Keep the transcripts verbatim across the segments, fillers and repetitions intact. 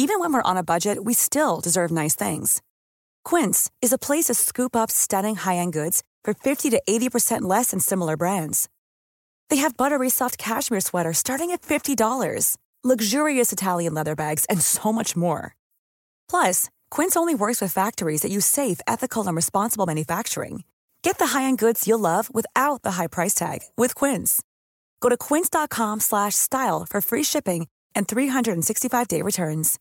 Even when we're on a budget, we still deserve nice things. Quince is a place to scoop up stunning high-end goods for fifty to eighty percent less than similar brands. They have buttery soft cashmere sweaters starting at fifty dollars, luxurious Italian leather bags, and so much more. Plus, Quince only works with factories that use safe, ethical, and responsible manufacturing. Get the high-end goods you'll love without the high price tag with Quince. Go to quince.com slash style for free shipping and three sixty-five day returns.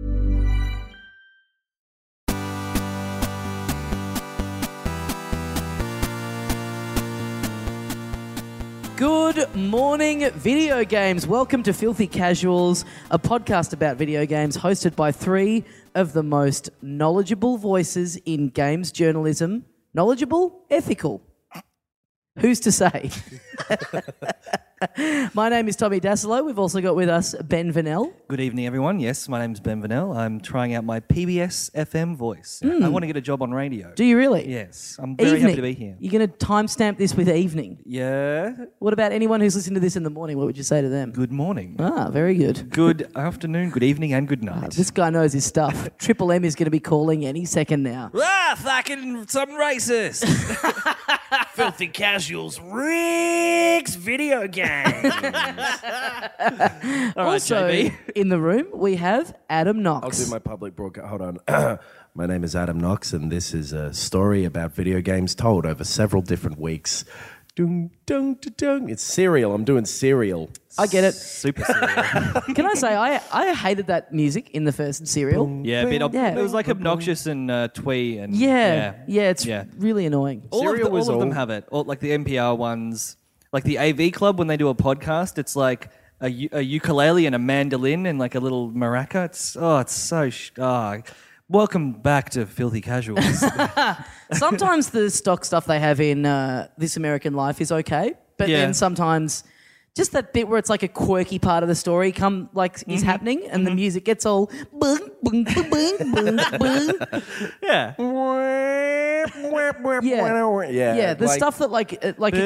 Good morning, video games. Welcome to Filthy Casuals, a podcast about video games hosted by three of the most knowledgeable voices in games journalism. Knowledgeable? Ethical. Who's to say? My name is Tommy Dassolo. We've also got with us Ben Vanel. Good evening, everyone. Yes, my name's Ben Vanel. I'm trying out my P B S F M voice. Mm. I want to get a job on radio. Do you really? Yes. I'm very evening. happy to be here. You're going to timestamp this with evening? Yeah. What about anyone who's listening to this in the morning? What would you say to them? Good morning. Ah, very good. Good afternoon, good evening, and good night. Ah, this guy knows his stuff. Triple M is going to be calling any second now. Ah, fucking some racist. Filthy Casuals rigs video games. All right, also, J B. in the room, we have Adam Knox. I'll do my public broadcast. Hold on. My name is Adam Knox, and this is a story about video games told over several different weeks. Dung, dung, dung, dung. It's serial. I'm doing serial. I get it. Super serial. Can I say, I, I hated that music in the first serial. Yeah, a bit ob- Yeah. it was like obnoxious and uh, twee. and Yeah, yeah, yeah, it's Yeah. really annoying. All, of, Serial the, was all of them all- have it. All, like the N P R ones, like the A V Club when they do a podcast, it's like a, u- a ukulele and a mandolin and like a little maraca. It's oh, it's so. Sh- oh. Welcome back to Filthy Casuals. Sometimes the stock stuff they have in uh, This American Life is okay, but Yeah. then sometimes just that bit where it's like a quirky part of the story come like Mm-hmm. is happening and the music gets all boom, boom, boom, boom, boom, boom. yeah. Yeah. Yeah. Yeah, the like- stuff that like uh, like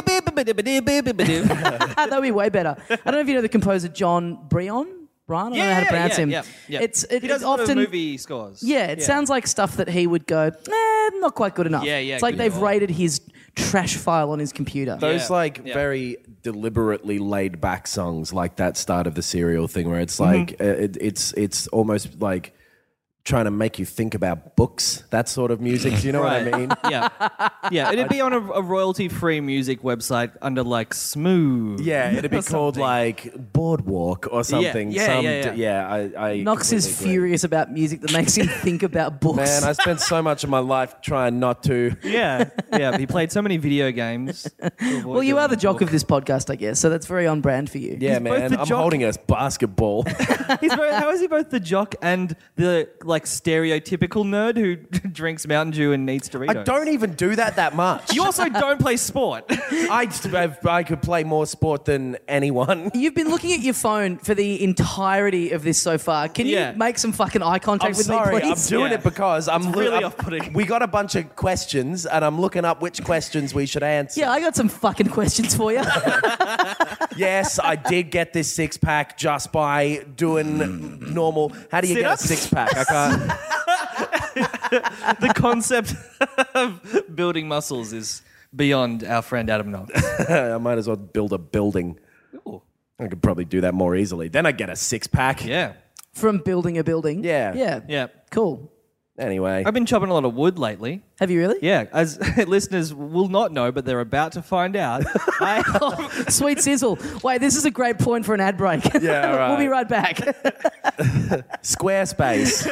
that'd be way better. I don't know if you know the composer John Brion. Brian, I don't know how to pronounce yeah, him. Yeah, yeah. It's it, he does it's a lot of often movie scores. Yeah, it sounds like stuff that he would go, eh, not quite good enough. Yeah, yeah, It's like good they've call. rated his trash file on his computer. Those Yeah. like Yeah. very deliberately laid back songs, like that start of the serial thing, where it's like uh, it, it's it's almost like trying to make you think about books. That sort of music. Do you know what I mean? Yeah, yeah. It'd be on a, a royalty-free music website under like Smooth. Yeah, it'd be or called something. like Boardwalk or something. yeah, Some yeah, d- yeah. I, I Knox is completely agree. furious about music that makes him think about books. Man, I spent so much of my life trying not to. Yeah, yeah. He played so many video games. well, you are the jock of this podcast, I guess, so that's very on brand for you. Yeah, He's both man, the I'm jock- holding a basketball. He's very, how is he both the jock and the like stereotypical nerd who drinks Mountain Dew and eats Doritos? I don't even do that that much. You also don't play sport. I, I could play more sport than anyone. You've been looking at your phone for the entirety of this so far. Can you Yeah. make some fucking eye contact I'm with sorry, me, I'm please? doing Yeah. it because I'm It's really I'm- off-putting. We got a bunch of questions, and I'm looking up which questions we should answer. Yeah, I got some fucking questions for you. Yes, I did get this six pack just by doing normal. How do you get a Sit-ups? six pack? I can't. The concept of building muscles is beyond our friend Adam Knox. I might as well build a building. Ooh. I could probably do that more easily. Then I get a six pack. Yeah, From building a building. Yeah. Yeah. yeah. Cool. Anyway, I've been chopping a lot of wood lately. Have you really? Yeah, as listeners will not know, but they're about to find out. I, Sweet sizzle. Wait, this is a great point for an ad break. Yeah, all right. We'll be right back. Squarespace.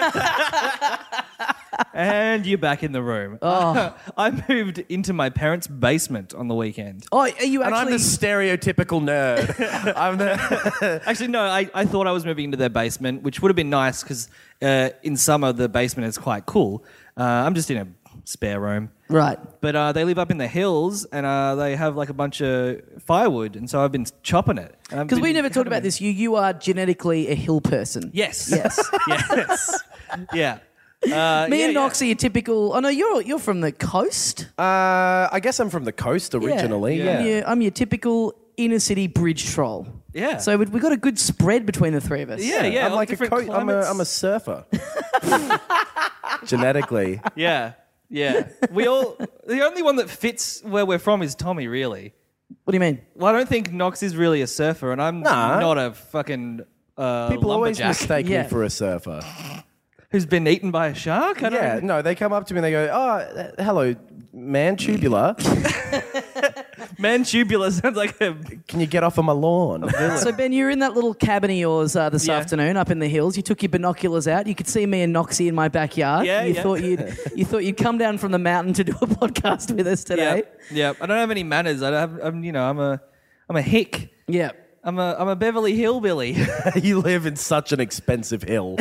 and you're back in the room. Oh. I moved into my parents' basement on the weekend. Oh, are you And I'm actually... the stereotypical nerd. I'm the. Actually, no, I, I thought I was moving into their basement, which would have been nice because uh, in summer the basement is quite cool. Uh, I'm just in a spare room. Right. But uh, they live up in the hills and uh, they have like a bunch of firewood, and so I've been chopping it. Because we never talked about this. You you are genetically a hill person. Yes. Yes. Yes. yeah. Uh, Me yeah, and yeah. Knox are your typical... Oh, no, you're you're from the coast. Uh, I guess I'm from the coast originally. Yeah. Yeah. I'm, your, I'm your typical inner city bridge troll. Yeah. So we we got a good spread between the three of us. Yeah, yeah. I'm all like a different co- I'm a climates. I'm a surfer. Genetically. Yeah, yeah. We all. The only one that fits where we're from is Tommy, really. What do you mean? Well, I don't think Knox is really a surfer, and I'm Nah. not a fucking uh, People always lumberjack mistake Yeah. me for a surfer. who's been eaten by a shark. I don't Yeah, no, they come up to me and they go, "Oh, uh, hello, man, tubular. Man, tubular sounds like a. Can you get off of my lawn?" So Ben, you were in that little cabin of yours uh, this Yeah. afternoon up in the hills. You took your binoculars out. You could see me and Noxie in my backyard. Yeah, you yeah. thought you'd you thought you'd come down from the mountain to do a podcast with us Yeah, today. yeah. I don't have any manners. I don't have. I'm, you know, I'm a, I'm a hick. Yeah. I'm a, I'm a Beverly Hillbilly. You live in such an expensive hill.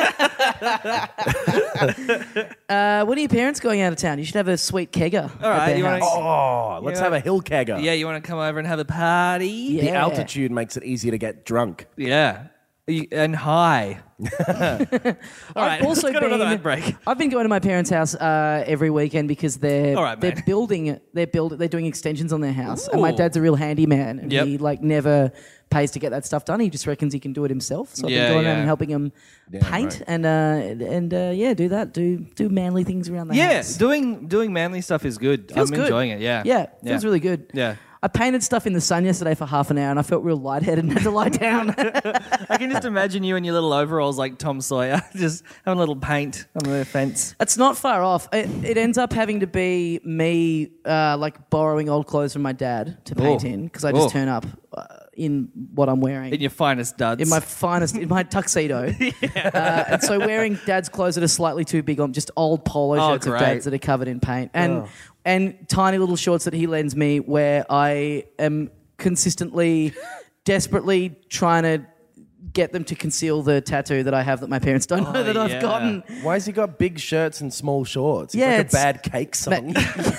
Uh, when are your parents going out of town? You should have a sweet kegger. All right, you wanna- Oh, let's Yeah. have a hill kegger. Yeah, you want to come over and have a party? Yeah. The altitude makes it easier to get drunk. Yeah. You- And high. All right, I've also let's go to been, another ad break. I've been going to my parents' house uh, every weekend because they're All right, they're mate. building they're build they're doing extensions on their house, and my Ooh. dad's a real handyman, and Yep. he like never pays to get that stuff done. He just reckons he can do it himself. So I've Yeah, been going around yeah. and helping him paint right. and uh, and uh, yeah, do that, do do manly things around the Yeah, house. doing doing manly stuff is good. Feels I'm good. enjoying it. Yeah. Yeah, feels really good. Yeah. I painted stuff in the sun yesterday for half an hour, and I felt real lightheaded and had to lie down. I can just imagine you in your little overalls like Tom Sawyer, just having a little paint on the fence. It's not far off. It, it ends up having to be me, uh, like borrowing old clothes from my dad to paint Oh. in because I just Oh. turn up uh, in what I'm wearing. In your finest duds. in my finest, in my tuxedo. uh, and so wearing dad's clothes that are slightly too big on just old polo Oh, shirts of great. dad's that are covered in paint. And Oh. and tiny little shorts that he lends me where I am consistently, desperately trying to get them to conceal the tattoo that I have that my parents don't know Oh, that I've yeah. gotten. Why has he got big shirts and small shorts? He's Yeah, like a it's- bad cake song.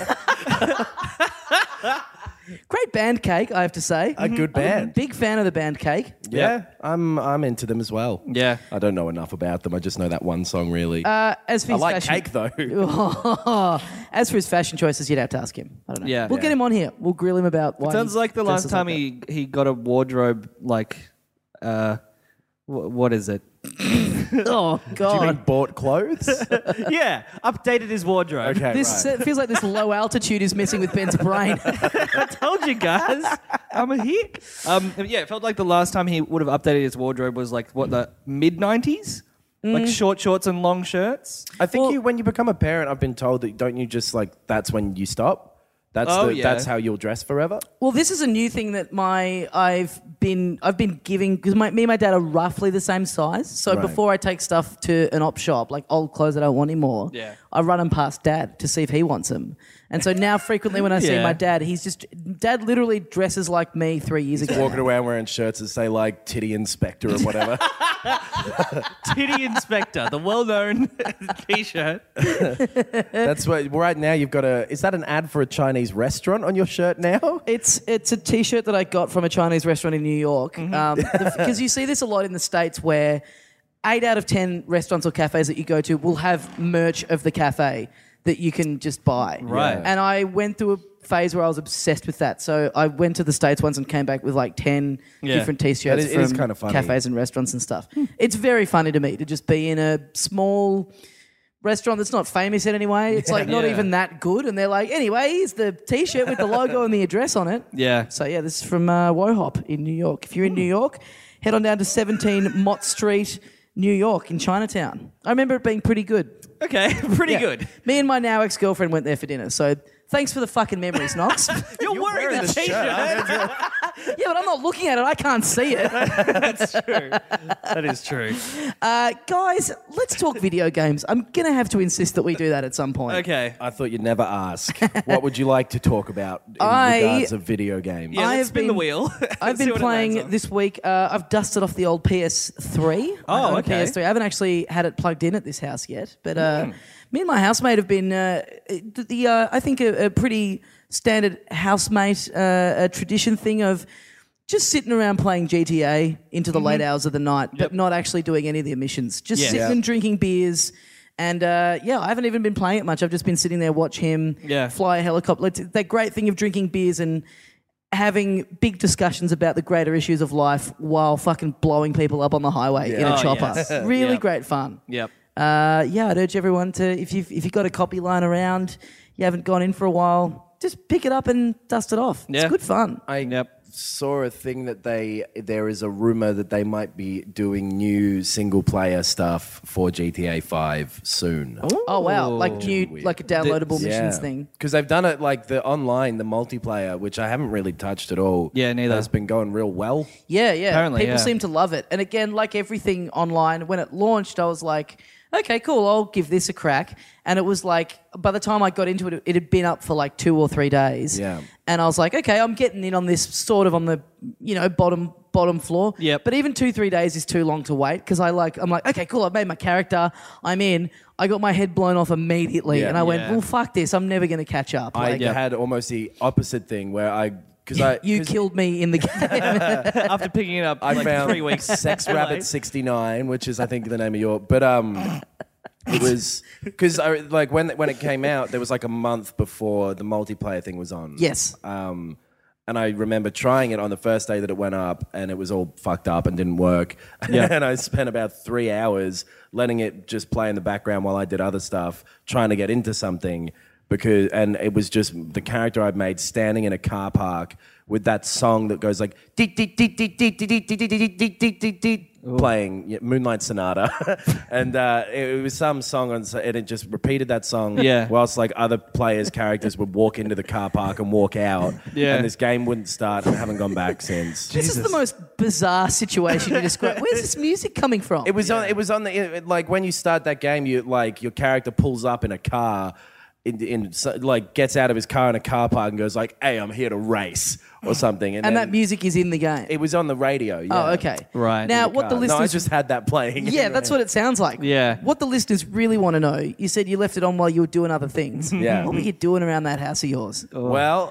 Great band Cake, I have to say. A good I'm a band. big fan of the band Cake. Yeah, I'm I'm into them as well. Yeah. I don't know enough about them. I just know that one song really. Uh, as for I his like fashion, cake though. as for his fashion choices, you'd have to ask him. I don't know. Yeah. we'll Yeah. get him on here. We'll grill him about why. Sounds he like the last dresses time like he, he got a wardrobe, like, uh, wh- what is it? that. Oh Do you mean God! bought clothes? yeah, updated his wardrobe. Okay, This right. uh, feels like this low altitude is messing with Ben's brain. I told you guys, I'm a hick. Um, yeah, it felt like the last time he would have updated his wardrobe was like, what, the mid nineties? Like short shorts and long shirts? I think Well- you, when you become a parent, I've been told that don't you just like that's when you stop. That's Oh, the, yeah. that's how you'll dress forever. Well, this is a new thing that my I've been I've been giving because my me and my dad are roughly the same size. So Right. before I take stuff to an op shop, like old clothes I don't want anymore, Yeah. I run them past dad to see if he wants them. And so now frequently when I see Yeah. my dad, he's just dad literally dresses like me three years ago. Walking around wearing shirts that say like Titty Inspector or whatever. Titty Inspector, the well-known T-shirt. That's what right now you've got a. Is that an ad for a Chinese restaurant on your shirt now? It's it's a T-shirt that I got from a Chinese restaurant in New York. Mm-hmm. Um, because you see this a lot in the States where eight out of ten restaurants or cafes that you go to will have merch of the cafe that you can just buy. Right. And I went through a phase where I was obsessed with that. So I went to the States once and came back with like ten Yeah. different T-shirts That is- it is from kinda funny. cafes and restaurants and stuff. It's very funny to me to just be in a small restaurant that's not famous in any way. It's like not Yeah. even that good. And they're like, anyway, here's the T-shirt with the logo and the address on it. Yeah. So yeah, this is from uh, Wohop in New York. If you're in New York, head on down to seventeen Mott Street, New York in Chinatown. I remember it being pretty good. Okay, pretty Yeah. good. Me and my now ex-girlfriend went there for dinner. So thanks for the fucking memories, Knox. You're, wearing, wearing the the T-shirt. Yeah, but I'm not looking at it. I can't see it. That's true. That is true. Uh, guys, let's talk video games. I'm going to have to insist that we do that at some point. Okay. I thought you'd never ask. What would you like to talk about in I- regards of video games? Yeah, I let's have spin the been- wheel. I've See been what it lands playing on. this week. Uh, I've dusted off the old P S three. Oh, I own a okay. P S three. I haven't actually had it plugged in at this house yet, but uh, Hmm. me and my housemate have been uh, the, the uh, I think a, a pretty standard housemate uh, a tradition thing of just sitting around playing G T A into the late hours of the night, but Mm-hmm. Yep. not actually doing any of the missions. Just Yeah. sitting Yeah. and drinking beers. And uh, yeah, I haven't even been playing it much. I've just been sitting there watch him Yeah. fly a helicopter. It's that great thing of drinking beers and having big discussions about the greater issues of life while fucking blowing people up on the highway in a Oh, chopper. yes. Really Yep. great fun. Yep. Uh, yeah, I'd urge everyone to, if you've, if you've got a copy lying around, you haven't gone in for a while, just pick it up and dust it off. Yeah. It's good fun. I Yep. saw a thing that they there is a rumor that they might be doing new single player stuff for G T A five soon. Oh, wow. Like new, Weird. like a downloadable missions thing. Because they've done it like the online, the multiplayer, which I haven't really touched at all. Yeah, neither. Has been going real well. Yeah, yeah. Apparently, People yeah. seem to love it. And again, like everything online, when it launched, I was like, okay, cool, I'll give this a crack. And it was like, by the time I got into it, it had been up for like two or three days. Yeah. And I was like, okay, I'm getting in on this sort of on the, you know, bottom bottom floor. Yep. But even two, three days is too long to wait because I like, I'm like, okay, cool, I've made my character, I'm in. I got my head blown off immediately. Yeah. And I went, Yeah. well, fuck this, I'm never going to catch up. I Like, had almost the opposite thing where I because I you 'cause killed me in the game. After picking it up I like found three weeks. Sex Rabbit sixty-nine, which is I think the name of your. But um, it was because I like when when it came out, there was like a month before the multiplayer thing was on. Yes. Um, and I remember trying it on the first day that it went up, and it was all fucked up and didn't work. Yeah. And I spent about three hours letting it just play in the background while I did other stuff, trying to get into something. Because and it was just the character I'd made standing in a car park with that song that goes like deet deet deet deet deet deet deet deet deet deet deet deet deet playing yeah, Moonlight Sonata, and uh, it, it was some song on and it just repeated that song. Yeah. Whilst like other players' characters would walk into the car park and walk out. Yeah. And this game wouldn't start, and I haven't gone back since. This is the most bizarre situation you describe. Where's this music coming from? It was on. It was on the it, like when you start that game, you like your character pulls up in a car. In, in so- like gets out of his car in a car park and goes like, "Hey, I'm here to race" or something. and then that music is in the game. it was on the radio. Yeah. Oh, okay. Right. Now, In the what the Uh, no, I listeners... just had that playing. yeah, that's what it sounds like. Yeah. What the listeners really want to know, you said you left it on while you were doing other things. Yeah. What were you doing around that house of yours? Well,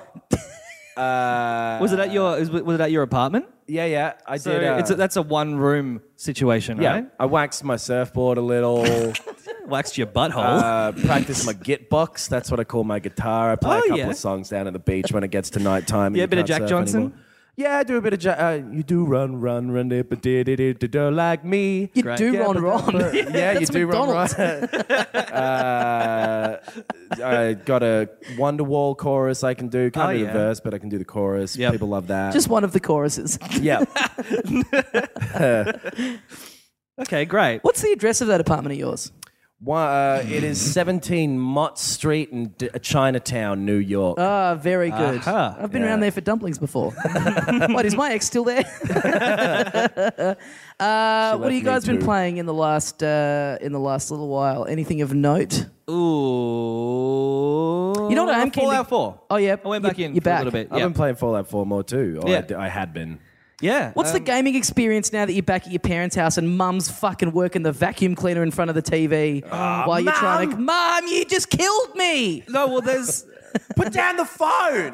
uh, Was it at your was was it at your apartment? yeah, yeah. I So did. Uh, it's a, that's a one room situation, yeah. right? I waxed my surfboard a little. Waxed your butthole. uh, practiced my git box. That's what I call my guitar. I play Oh, a couple yeah. of songs down at the beach when it gets to night time. Yeah, a bit of Jack Johnson? Yeah, I do a bit of Jack. Uh, you do run, run, run, dip, did, did, did, did, like me. You Great. do Yeah, Ron but- Ron. but- yeah, you That's do run, run. McDonald's. uh, I got a Wonderwall chorus I can do. Can't Oh, do the yeah. verse, but I can do the chorus. Yep. People love that. Just one of the choruses. yeah. Okay, great. What's the address of that apartment of yours? One, uh, it is seventeen Mott Street in D- Chinatown, New York. Ah, very good. Aha. I've been Yeah. around there for dumplings before. What, is my ex still there? uh, what have you me guys been too. playing in the last uh, in the last little while? Anything of note? Ooh. You know what I am keen to- Fallout four. Oh, yeah. I went back You- in you're for a back. little bit. I've Yeah. been playing Fallout four more too. Or Yeah. I, d- I had been. yeah. What's the um, gaming experience now that you're back at your parents' house and mum's fucking working the vacuum cleaner in front of the T V while you're trying to... Mum, you just killed me! No, well, there's. Put down the phone.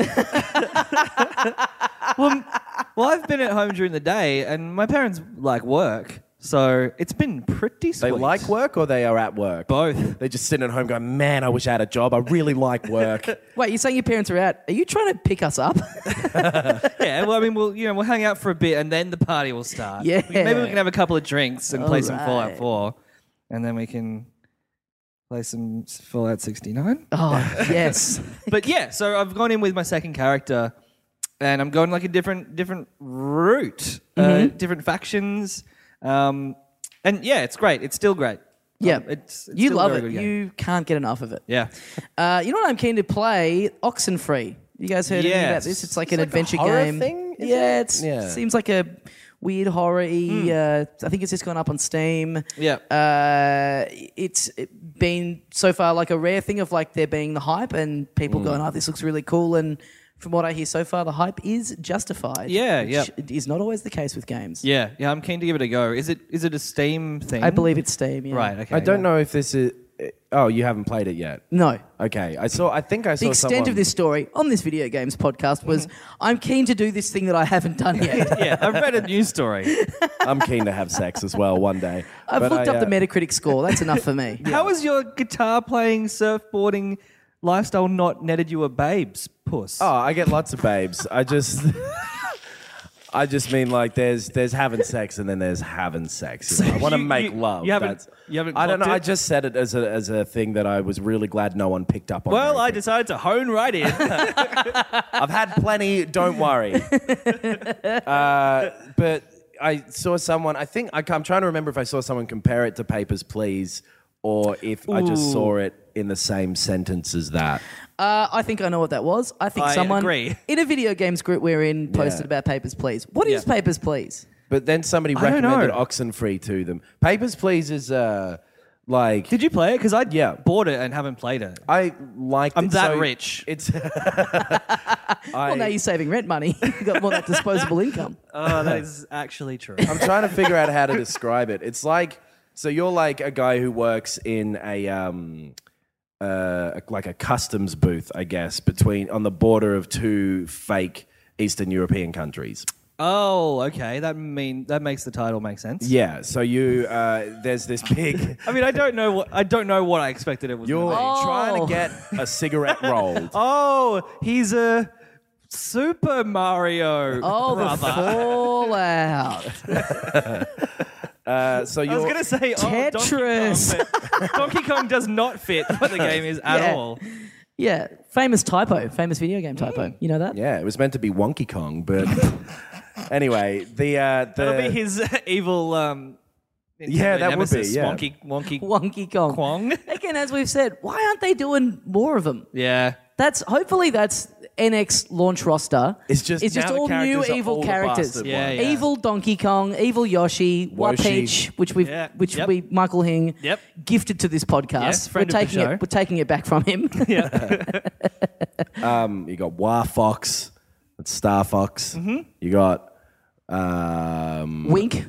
well, well, I've been at home during the day, and my parents like work, so it's been pretty sweet. They like work or they are at work? both. They're just sitting at home going, man, I wish I had a job. I really like work. Wait, you're saying your parents are out. Are you trying to pick us up? Yeah, well, I mean, we'll you know we'll hang out for a bit, and then the party will start. Yeah. maybe we can have a couple of drinks and play some Alright. Fallout four, and then we can play some Fallout sixty-nine. Oh, yes. But yeah, so I've gone in with my second character, and I'm going like a different different route, uh, different factions, um, and yeah, it's great. It's still great. Yeah. Um, it's, it's you still a love very it. good game. You can't get enough of it. Yeah, Uh, you know what I'm keen to play? Oxenfree. You guys heard anything about Yes. this? It's like It's an like a adventure horror game. thing, is yeah, it? it's Yeah. seems like a weird horror-y. Uh, I think it's just gone up on Steam. Yeah. Uh, it's been so far like a rare thing of like there being the hype and people going, "Oh, this looks really cool." And from what I hear so far, the hype is justified. Yeah, which yeah. is not always the case with games. yeah, yeah. I'm keen to give it a go. Is it is it a Steam thing? I believe it's Steam. Yeah. Right. Okay. I don't yeah. know if this is. Oh, you haven't played it yet. No. Okay, I saw. I think I saw The extent someone- of this story on this video games podcast was I'm keen to do this thing that I haven't done yet. Yeah, I've read a news story. I'm keen to have sex as well one day. I've But looked I, up the uh, Metacritic score. That's enough for me. How was your guitar playing, surfboarding, lifestyle not netted you a babes, puss? Oh, I get lots of babes. I just, I just mean like there's there's having sex and then there's having sex. You know? I want to You- make you- love. you haven't- That's- you haven't I don't know. clocked I it? just said it as a as a thing that I was really glad no one picked up on. well, very I quickly. decided to hone right in. I've had plenty. Don't worry. uh, but I saw someone. I think I, I'm trying to remember if I saw someone compare it to Papers, Please, or if I just Ooh. saw it in the same sentence as that. Uh, I think I know what that was. I think I someone agree. in a video games group we're in posted Yeah. about Papers, Please. What is Yeah. Papers, Please? But then somebody don't recommended know. Oxenfree to them. Papers, Please is uh, like. Did you play it? Because I Yeah. bought it and haven't played it. I liked I'm it. that So rich. It's. Well, now you're saving rent money. You've got more of that disposable income. Oh, that is actually true. I'm trying to figure out how to describe it. It's like, so you're like a guy who works in a um, uh, like a customs booth, I guess, between on the border of two fake Eastern European countries. Oh, okay. That mean that makes the title make sense. Yeah. So you, uh, there's this big. I mean, I don't know what I don't know what I expected it was. You're gonna be. Oh. trying to get a cigarette rolled. Oh, he's a Super Mario. Oh, the brother. fallout. Uh, so I was you're. gonna say oh, Tetris. Donkey Kong, but Donkey Kong does not fit what the game is at Yeah. all. Yeah, famous typo, famous video game typo. You know that? Yeah, it was meant to be Wonky Kong, but anyway, the uh, the That'll be his evil. Um, Yeah, that would be, nemesis, yeah. Wonky, wonky, Wonky Kong. Kwong. Again, as we've said, why aren't they doing more of them? Yeah. That's hopefully that's N X launch roster. It's just it's just now the all new characters are evil all the characters. bastard Yeah, ones. yeah. Evil Donkey Kong, evil Yoshi, Woshi. Wapeach, which we've Yeah, which yep. we Michael Hing Yep. gifted to this podcast. Yes, we're friend of the taking show. it we're taking it back from him. Um, you got War Fox, that's Star Fox. Mm-hmm. You got um, Wink.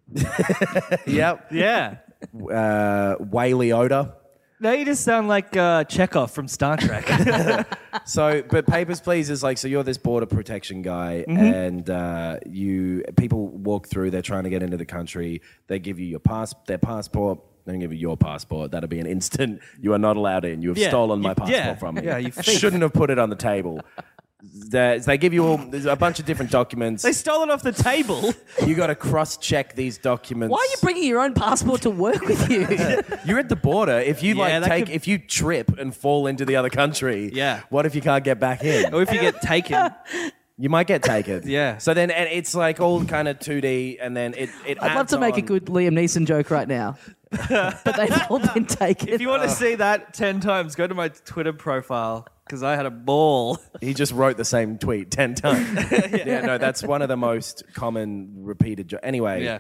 yep, Yeah. uh, Wei Leota. Now you just sound like uh, Chekhov from Star Trek. So, but Papers, Please is like, so you're this border protection guy, Mm-hmm. and uh, you people walk through. They're trying to get into the country. They give you your pass, their passport. They don't give you your passport. That'll be an instant. You are not allowed in. You have Yeah, stolen my you- passport yeah, from me. yeah, you thief. shouldn't have put it on the table. They, they give you all, there's a bunch of different documents. They stole it off the table. You got to cross-check these documents. Why are you bringing your own passport to work with you? You're at the border. If you Yeah, like that take, could- if you trip and fall into the other country, Yeah. what if you can't get back in? Or if you get taken. You might get taken. Yeah. So then, and it's like all kind of two D, and then it. it I'd love adds to make a on- good Liam Neeson joke right now. But they've all been taken. If you want to see that ten times, go to my Twitter profile because I had a ball. He just wrote the same tweet ten times. yeah. no, that's one of the most common repeated. Jo- anyway, Yeah.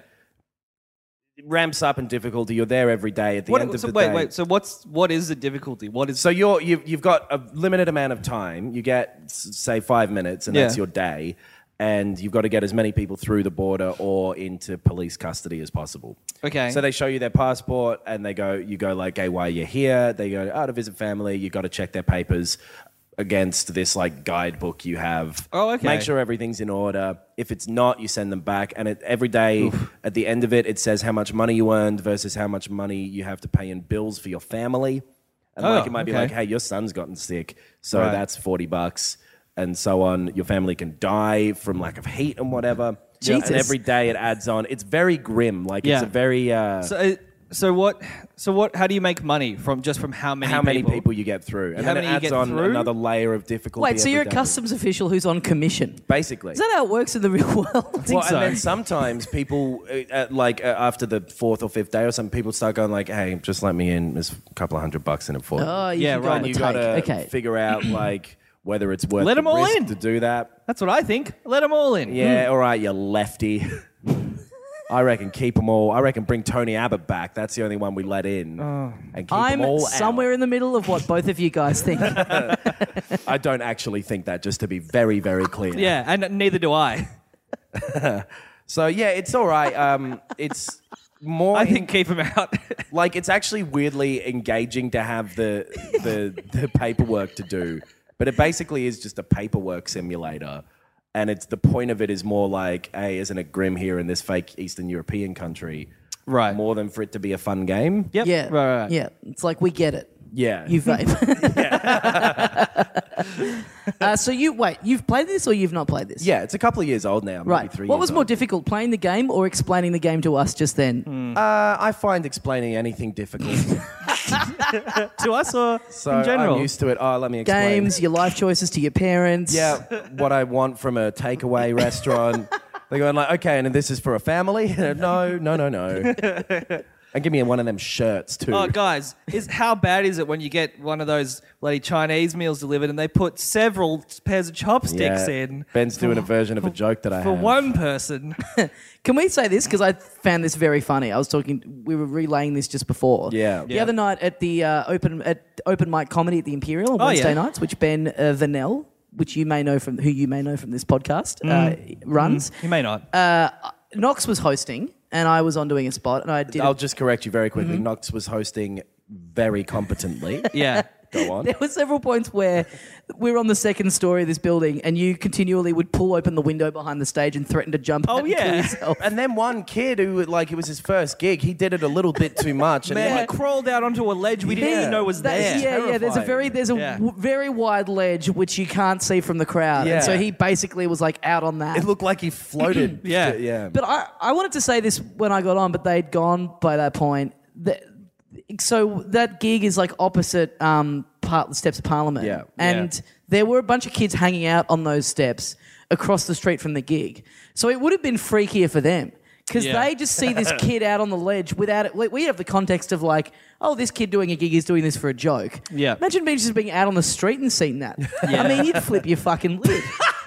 it ramps up in difficulty. You're there every day. At the What, end of so the wait, day, wait. So what's what is the difficulty? What is So you're you've, you've got a limited amount of time. You get s- say five minutes, and that's Yeah. your day. And you've got to get as many people through the border or into police custody as possible. Okay. So they show you their passport, and they go, you go like, "Hey, why are you here?" They go, "Oh, to visit family." You got to check their papers against this like guidebook you have. Oh, okay. Make sure everything's in order. If it's not, you send them back, and it, every day at the end of it, it says how much money you earned versus how much money you have to pay in bills for your family. And Oh, like it might be okay. like, hey, your son's gotten sick, so Right. that's forty bucks, and so on. Your family can die from lack of heat and whatever. Jesus. And every day it adds on. It's very grim. Like Yeah. it's a very uh, so? uh, So what? So what? How do you make money from just from how many? how many people? people you get through, and How then many it you adds get on through? another layer of difficulty. Wait, so every you're a day. customs official who's on commission? basically. Is that how it works in the real world? Well, so. and then sometimes people, uh, uh, like uh, after the fourth or fifth day or something, people start going like, "Hey, just let me in. There's a couple of hundred bucks in it for you." Oh, you Yeah, can go right. on the you take. got to Okay. figure out like whether it's worth Let the 'em all risk in. to do that. That's what I think. Let them all in. Yeah, all right, you lefty. I reckon keep them all. I reckon bring Tony Abbott back. That's the only one we let in, and keep I'm them all somewhere out. in the middle of what both of you guys think. I don't actually think that. Just to be very, very clear. Yeah, and neither do I. So yeah, it's all right. Um, it's more. I think keep them out. like it's actually weirdly engaging to have the the the paperwork to do, but it basically is just a paperwork simulator. And it's the point of it is more like, hey, isn't it grim here in this fake Eastern European country? Right. More than for it to be a fun game. Yep. Yeah, Right. Right. right. yeah. It's like we get it. Yeah. You vape. uh, so you wait. You've played this or you've not played this? Yeah, it's a couple of years old now. Maybe Right. Three What years was more old. difficult, playing the game or explaining the game to us just then? Uh, I find explaining anything difficult. To us or So in general? I'm used to it. Oh, let me explain. Games, your life choices to your parents. Yeah, what I want from a takeaway restaurant. They're going like, okay, and this is for a family? no, no, no, no. And give me one of them shirts too. Oh, guys, is how bad is it when you get one of those bloody Chinese meals delivered and they put several pairs of chopsticks Yeah. in Ben's doing a version of a joke that I for have. one person? Can we say this? Because I found this very funny. I was talking, we were relaying this just before. Yeah. The Yeah. other night at the uh, open at open mic comedy at the Imperial on Oh, Wednesday yeah. nights, which Ben uh, Vanel, which you may know from who you may know from this podcast, Mm. uh, runs. You may not. Uh, Knox was hosting, and I was on doing a spot, and I did. I'll a- just correct you very quickly. Mm-hmm. Knox was hosting very competently. yeah. Go on. There were several points where we were on the second story of this building, and you continually would pull open the window behind the stage and threaten to jump Oh, out and kill yeah. yourself. And then one kid who, like, it was his first gig, he did it a little bit too much. And Man, like, he crawled out onto a ledge we didn't Yeah. even know was That's- there. yeah, yeah. There's a Terrifying. very there's a Yeah. w- very wide ledge which you can't see from the crowd, Yeah. and so he basically was like out on that. it looked like he floated. Yeah. yeah. But I, I wanted to say this when I got on, but they'd gone by that point. The, so that gig is like opposite um, part, the steps of Parliament. Yeah. And Yeah. there were a bunch of kids hanging out on those steps across the street from the gig. So it would have been freakier for them. Because Yeah. they just see this kid out on the ledge without it. We- We have the context of like, oh, this kid doing a gig is doing this for a joke. Yeah. Imagine being just being out on the street and seeing that. I mean, you'd flip your fucking lid.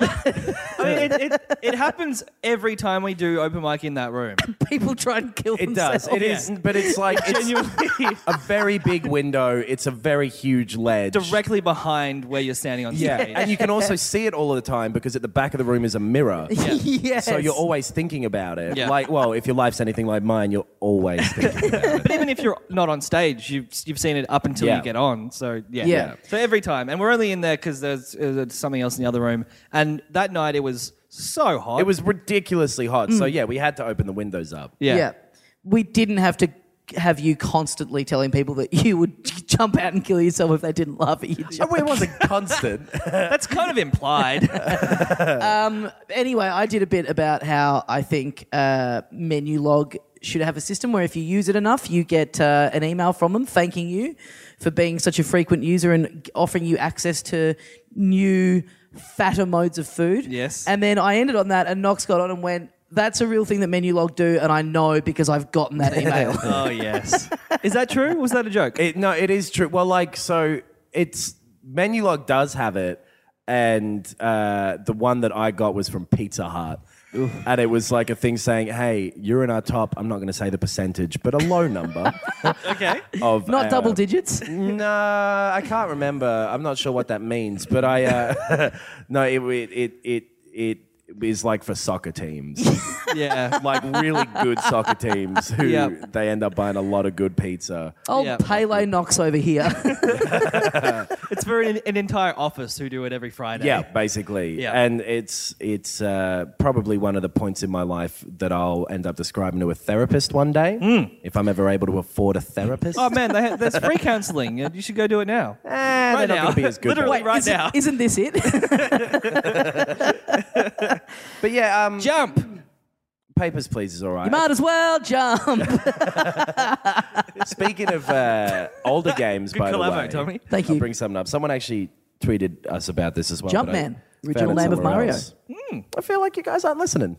I mean, it, it, it happens every time we do open mic in that room. People try and kill It themselves. does. It is, but it's like it's Genuinely. a very big window. It's a very huge ledge. Directly behind where you're standing on Yeah, stage. and you can also see it all of the time because at the back of the room is a mirror. Yes. So you're always thinking about it. Yeah. Like, well, if your life's anything like mine, you're always thinking about it. But even if you're not on stage, you've you've seen it up until Yeah. you get on. So yeah. Yeah. So every time, and we're only in there because there's, there's something else in the other room. And that night it was so hot. It was ridiculously hot. So yeah, we had to open the windows up. yeah. We didn't have to have you constantly telling people that you would jump out and kill yourself if they didn't laugh at you. Oh, it wasn't constant. That's kind of implied. Anyway, I did a bit about how I think uh, Menulog should have a system where if you use it enough, you get uh, an email from them thanking you for being such a frequent user and offering you access to new, fatter modes of food. Yes. And then I ended on that, and Knox got on and went, that's a real thing that Menulog do, and I know because I've gotten that email. Oh yes. Is that true? Was that a joke? It, no, it is true. Well, like, so it's Menulog does have it, and uh, the one that I got was from Pizza Hut. And it was like a thing saying, hey, you're in our top, I'm not going to say the percentage, but a low number Okay. of... Not uh, double digits. No, I can't remember. I'm not sure what that means, but I... Uh, no, it, it, it, it, it is like for soccer teams. Yeah. Like really good soccer teams who Yep. they end up buying a lot of good pizza. Old Yeah. Pele Knox over here. It's for an, an entire office who do it every Friday. Yeah, basically. Yeah. And it's it's uh, probably one of the points in my life that I'll end up describing to a therapist one day, if I'm ever able to afford a therapist. Oh man, they ha- there's free counselling. You should go do it now. Eh, right they're not now. going to be as good. Literally though. right isn't, now. Isn't this it? But yeah, um, Jump. Papers, Please is all right. You might as well jump. Speaking of uh, older games, Good by the collabo, way. Tommy. Thank I'll you. bring something up. Someone actually tweeted us about this as well. but I Jumpman, found original it name of somewhere Mario. else. I feel like you guys aren't listening.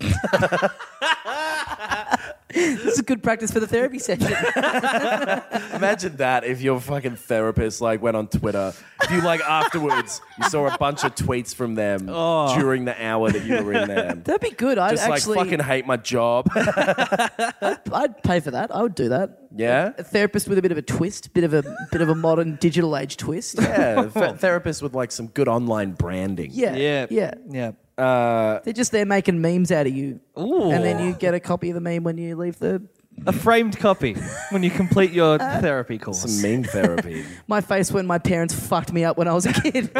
This is good practice for the therapy session. Imagine that if your fucking therapist like went on Twitter. If you like afterwards, you saw a bunch of tweets from them during the hour that you were in there. That'd be good. I'd Just actually, like fucking hate my job. I'd pay for that. I would do that. Yeah? A therapist with a bit of a twist, bit of a bit of a modern digital age twist. Yeah, th- therapist with like some good online branding. Yeah, Yeah. yeah. Yeah. Uh, They're just there making memes out of you, Ooh. and then you get a copy of the meme when you leave the. A framed copy when you complete your therapy course. some meme therapy. My face when my parents fucked me up when I was a kid.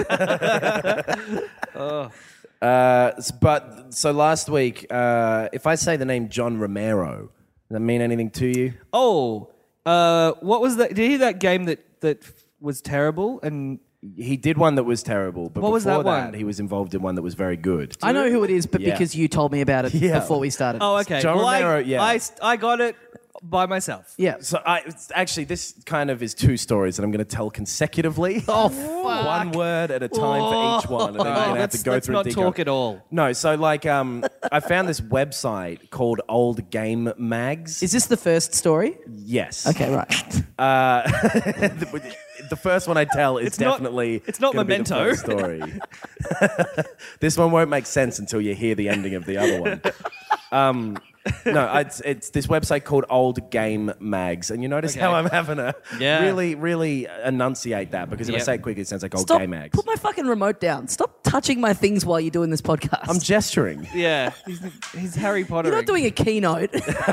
Uh, s- but so last week, uh, if I say the name John Romero, does that mean anything to you? Oh, uh, what was that? Did you hear that game that that was terrible, and He did one that was terrible, but What was before that one? he was involved in one that was very good. I know who it is, but Yeah. because you told me about it Yeah. before we started. oh, okay. John well, I- Romero, yeah. I, I got it by myself. Yeah. So I it's- actually, this kind of is two stories that I'm going to tell consecutively. Oh, fuck. One word at a time for each one, and then you're Alright, going to have let's, to go let's through not and talk deco- at all. No, so like um, I found this website called Old Game Mags. Is this the first story? yes. Okay, right. Uh, the, the first one I tell is It's not- definitely it's not gonna be the Memento. first story. This one won't make sense until you hear the ending of the other one. Um, no, it's, it's this website called Old Game Mags, and you notice Okay. how I'm having to Yeah. really, really enunciate that because if I Yep. say it quickly, it sounds like Old Stop. Game Mags. Put my fucking remote down. Stop touching my things while you're doing this podcast. I'm gesturing. Yeah, he's, he's Harry Potter. You're not doing a keynote.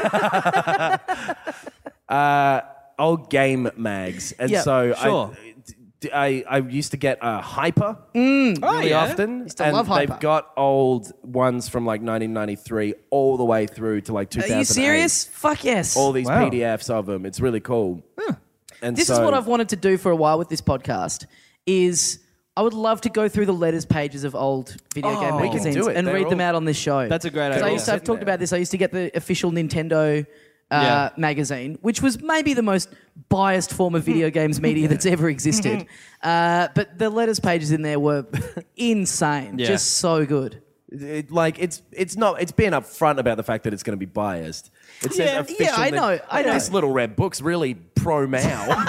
Uh, Old Game Mags, and Yeah, so sure. I, d- I, I used to get a Hyper Oh, really yeah? often, Used to and love Hyper. they've got old ones from like nineteen ninety-three all the way through to like two thousand eight. Are you serious? Fuck yes. All these Wow. P D Fs of them. It's really cool. And This so, is what I've wanted to do for a while with this podcast. Is I would love to go through the letters pages of old video Oh, game we can magazines do it. and They're read them all- out on this show. That's a great 'Cause I idea. used to, I've Sitting talked there. about this. I used to get the official Nintendo uh, Yeah. magazine, which was maybe the most biased form of video games media that's ever existed. Uh, but the letters pages in there were insane, Yeah. just so good. It, like it's it's not it's being upfront about the fact that it's going to be biased. It says Yeah, official. yeah, I Nin- know, I like, know. This little red book's really pro Mao.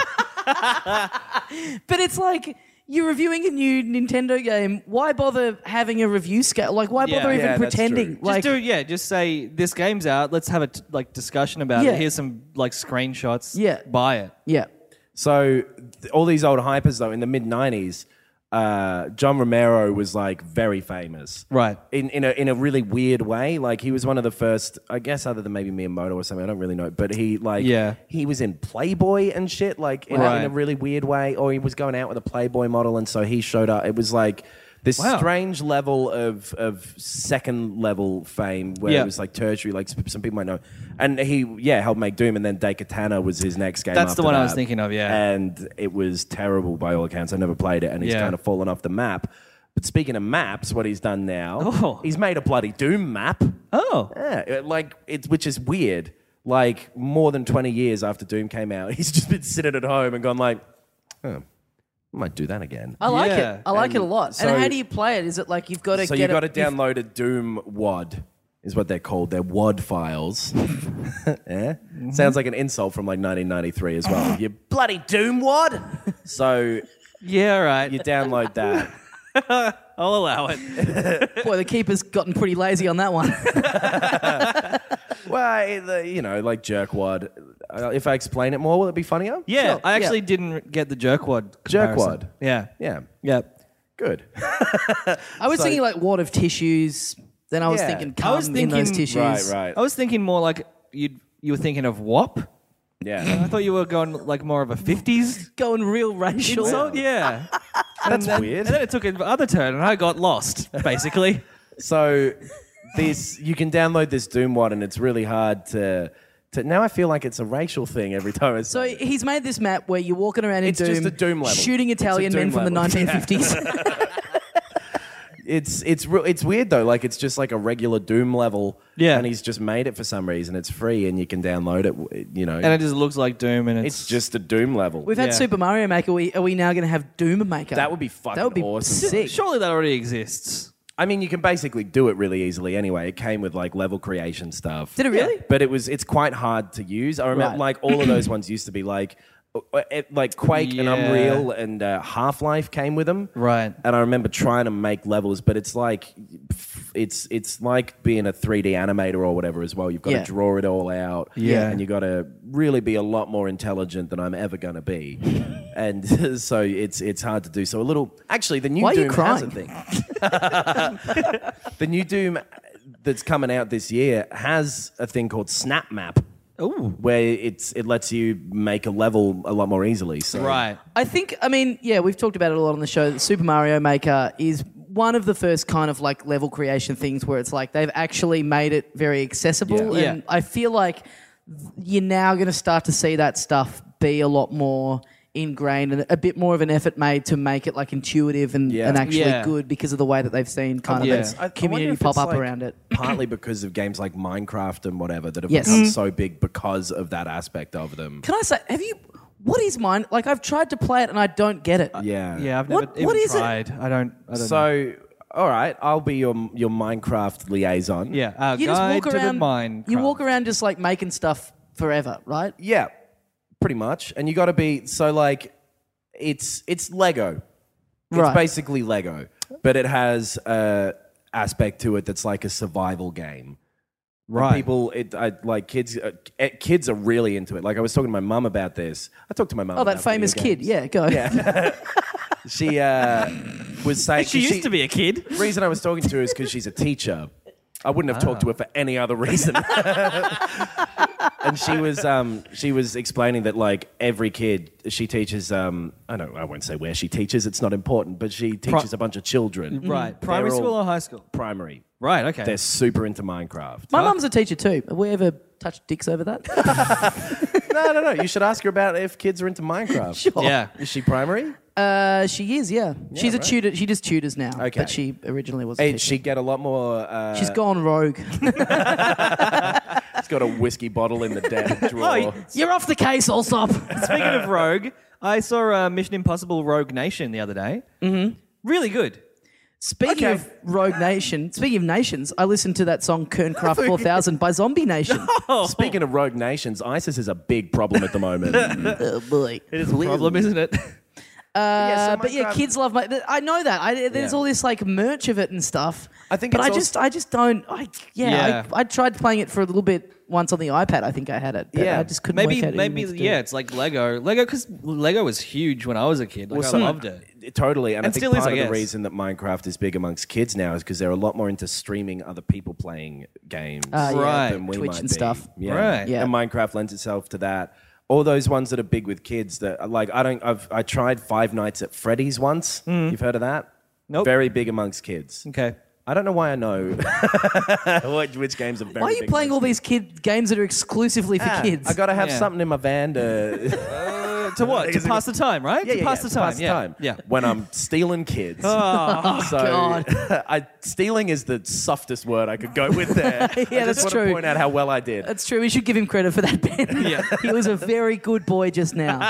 But it's like you're reviewing a new Nintendo game. Why bother having a review scale? Like, why Yeah. bother even Yeah, that's pretending? true. Just Like, do yeah. Just say this game's out. Let's have a t- like discussion about Yeah. it. Here's some like screenshots. Yeah. buy it. yeah. So th- all these old hypers though in the mid nineties, uh, John Romero was like very famous, Right. In in a in a really weird way. Like he was one of the first, I guess, other than maybe Miyamoto or something. I don't really know, but he like Yeah. he was in Playboy and shit, like in, a, Right. in a really weird way. Or he was going out with a Playboy model, and so he showed up. It was like this Wow. strange level of of second level fame where Yeah. it was like tertiary, like sp- some people might know. And he yeah helped make Doom, and then Daikatana was his next game. That's the after one I was that. thinking of, yeah. And it was terrible by all accounts. I never played it, and he's Yeah. kind of fallen off the map. But speaking of maps, what he's done now, Oh. he's made a bloody Doom map. Oh, Yeah, it- like it's which is weird. Like more than twenty years after Doom came out, he's just been sitting at home and gone like, oh, I might do that again. I like Yeah. it. I like it a And lot. so- and how do you play it? Is it like you've got to So get you got to it, you've- download a Doom W O D, is what they're called. They're W O D files. Yeah, sounds like an insult from like nineteen ninety-three as well. You bloody Doom W O D. So yeah, right. you download that. I'll allow it. Boy, the keeper's gotten pretty lazy on that one. Well, it- the- you know, like jerkwad. Uh, if I explain it more, will it be funnier? Yeah, Sure, I actually yeah. didn't get the jerkwad. Jerkwad. comparison. Yeah. Yeah. Yeah. Good. I was So- thinking like wad of tissues. Then I was Yeah. thinking I cum was in those thinking- tissues. Right, right. I was thinking more like you you were thinking of W O P. Yeah. I thought you were going like more of a fifties Going real racial. insult. Yeah. That's and, weird. And then it took another turn, and I got lost, basically. So this you can download this Doom W O D, and it's really hard to. to now I feel like it's a racial thing every time I So say it. he's made this map where you're walking around in It's Doom, just a Doom level. shooting It's a Italian men Doom from the level. nineteen fifties. It's it's re- it's weird though. Like it's just like a regular Doom level. Yeah. And he's just made it for some reason. It's free, and you can download it. You know. And it just looks like Doom, and it's, it's just a Doom level. We've had Yeah. Super Mario Maker. Are we, are we now going to have Doom Maker? That would be fucking That would be awesome. sick. surely that already exists. I mean, you can basically do it really easily anyway. It came with like level creation stuff. Did it really? But it was it's quite hard to use. I remember Right. like all of those ones used to be like uh, it, like Quake and Yeah. Unreal and uh, Half-Life came with them. Right. And I remember trying to make levels, but it's like it's it's like being a three D animator or whatever as well. You've got Yeah. to draw it all out. Yeah. And you got to really be a lot more intelligent than I'm ever going to be. And so it's it's hard to do. So a little actually the new Why are you Doom has a crying? thing. The new Doom that's coming out this year has a thing called Snap Map, Ooh. where it's it lets you make a level a lot more easily. So Right. I think, I mean, yeah, we've talked about it a lot on the show. That Super Mario Maker is one of the first kind of like level creation things where it's like they've actually made it very accessible. Yeah. And Yeah. I feel like you're now going to start to see that stuff be a lot more ingrained and a bit more of an effort made to make it like intuitive and, Yeah. and actually Yeah. good because of the way that they've seen kind of Yeah. this I- I wonder community if pop it's up like around it. partly because of games like Minecraft and whatever that have Yes. become Mhm. so big because of that aspect of them. Can I say, have you, what is mine? Like I've tried to play it and I don't get it. Yeah. Yeah, I've never What- even what is it? tried. I don't. I don't know. So, all right, I'll be your your Minecraft liaison. Yeah, uh, You just guide walk to around, the mine. you walk around just like making stuff forever, right? Yeah, pretty much. And you got to be so like, it's it's Lego. It's Right. basically Lego, but it has a aspect to it that's like a survival game. And Right. People, it I, like kids. Uh, eh, kids are really into it. Like I was talking to my mum about this. I talked to my mum. Oh, that about video famous kid. games. Yeah, go. Yeah. She uh, was saying She used to be a kid. The reason I was talking to her is because she's a teacher. I wouldn't have talked to her for any other reason. And she was um, she was explaining that like every kid she teaches. Um, I don't. I won't say where she teaches. It's not important. But she teaches a bunch of children. Right. Primary They're school all or high school? Primary. Right. Okay. They're super into Minecraft. My mum's a teacher too. Have we ever touched dicks over that? No, no, no. You should ask her about if kids are into Minecraft. Sure. Yeah. Is she primary? Uh, she is, yeah. She's a right. tutor. She just tutors now. Okay. But she originally was a Hey, teacher. she'd get a lot more. Uh, She's gone rogue. She's got a whiskey bottle in the desk drawer. You're off the case, I'll stop. Speaking of Rogue, I saw uh, Mission Impossible Rogue Nation the other day. Mm-hmm. Really good. Speaking Okay. of Rogue Nation, speaking of nations, I listened to that song Kerncraft four thousand by Zombie Nation. Speaking of rogue nations, ISIS is a big problem at the moment. Oh boy. It is a problem, isn't it? Uh, so but yeah, Minecraft- kids love my. I know that. I, there's Yeah. all this like merch of it and stuff. I think but it's I just, also- I just don't. I yeah, Yeah. I, I tried playing it for a little bit once on the iPad. I think I had it. But Yeah. I just couldn't Maybe, work out maybe, anything to do. yeah. It's like Lego. Lego, because Lego was huge when I was a kid. Like, I some- loved it. Totally, and, And I think still is, part I of the guess. reason that Minecraft is big amongst kids now is because they're a lot more into streaming other people playing games Ah, yeah. Right. than we Twitch might and be. stuff. Yeah. Right. Yeah. And Minecraft lends itself to that. All those ones that are big with kids that like I don't. I've I tried Five Nights at Freddy's once. You've heard of that? Nope. Very big amongst kids. Okay. I don't know why I know which, which games are very. Why are you big playing all amongst these kid games that are exclusively for Ah, kids? I got to have Yeah. something in my van to. Uh, to what? To pass the time, right? Yeah, to yeah, pass yeah, the to time. pass the yeah. time. Yeah. When I'm stealing kids. Oh, so God. I, stealing is the softest word I could go with there. Yeah, I that's just want true. to point out how well I did. That's true. We should give him credit for that, Ben. Yeah. He was a very good boy just now.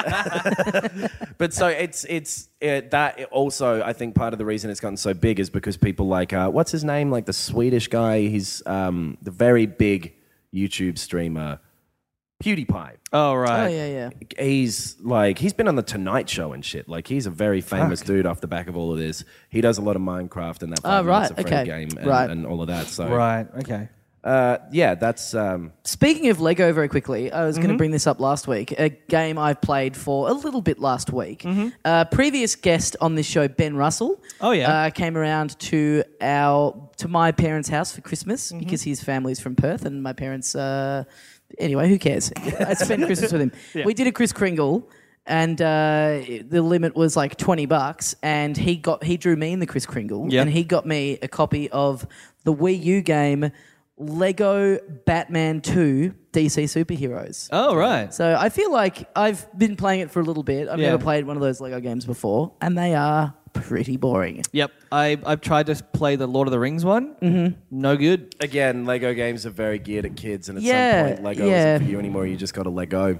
But so it's it's it, that also I think part of the reason it's gotten so big is because people like uh, what's his name, like the Swedish guy. He's um, the very big YouTube streamer, PewDiePie. Oh, right. Oh yeah, yeah. He's like he's been on the Tonight Show and shit. Like he's a very famous dude off the back of all of this. He does a lot of Minecraft and that Oh, Five Nights right, at Freddy okay. game and, Right. and all of that. So Right. Okay. uh, yeah, that's um, Speaking of Lego, very quickly, I was Mm-hmm. going to bring this up last week. A game I played for a little bit last week. Mm-hmm. Uh, previous guest on this show, Ben Russell. Oh, yeah. uh, came around to our to my parents' house for Christmas Mm-hmm. because his family's from Perth, and my parents. Uh, anyway, who cares? I spent Christmas with him. We did a Kris Kringle. And uh, the limit was like twenty bucks, and he got he drew me in the Kris Kringle, Yep. and he got me a copy of the Wii U game Lego Batman two D C Superheroes. Oh, right. So I feel like I've been playing it for a little bit. I've Yeah. never played one of those Lego games before, and they are pretty boring. Yep. I, I've tried to play the Lord of the Rings one. Mm-hmm. No good. again, Lego games are very geared at kids, and at Yeah, some point, Lego yeah. isn't for you anymore. You just got to let go.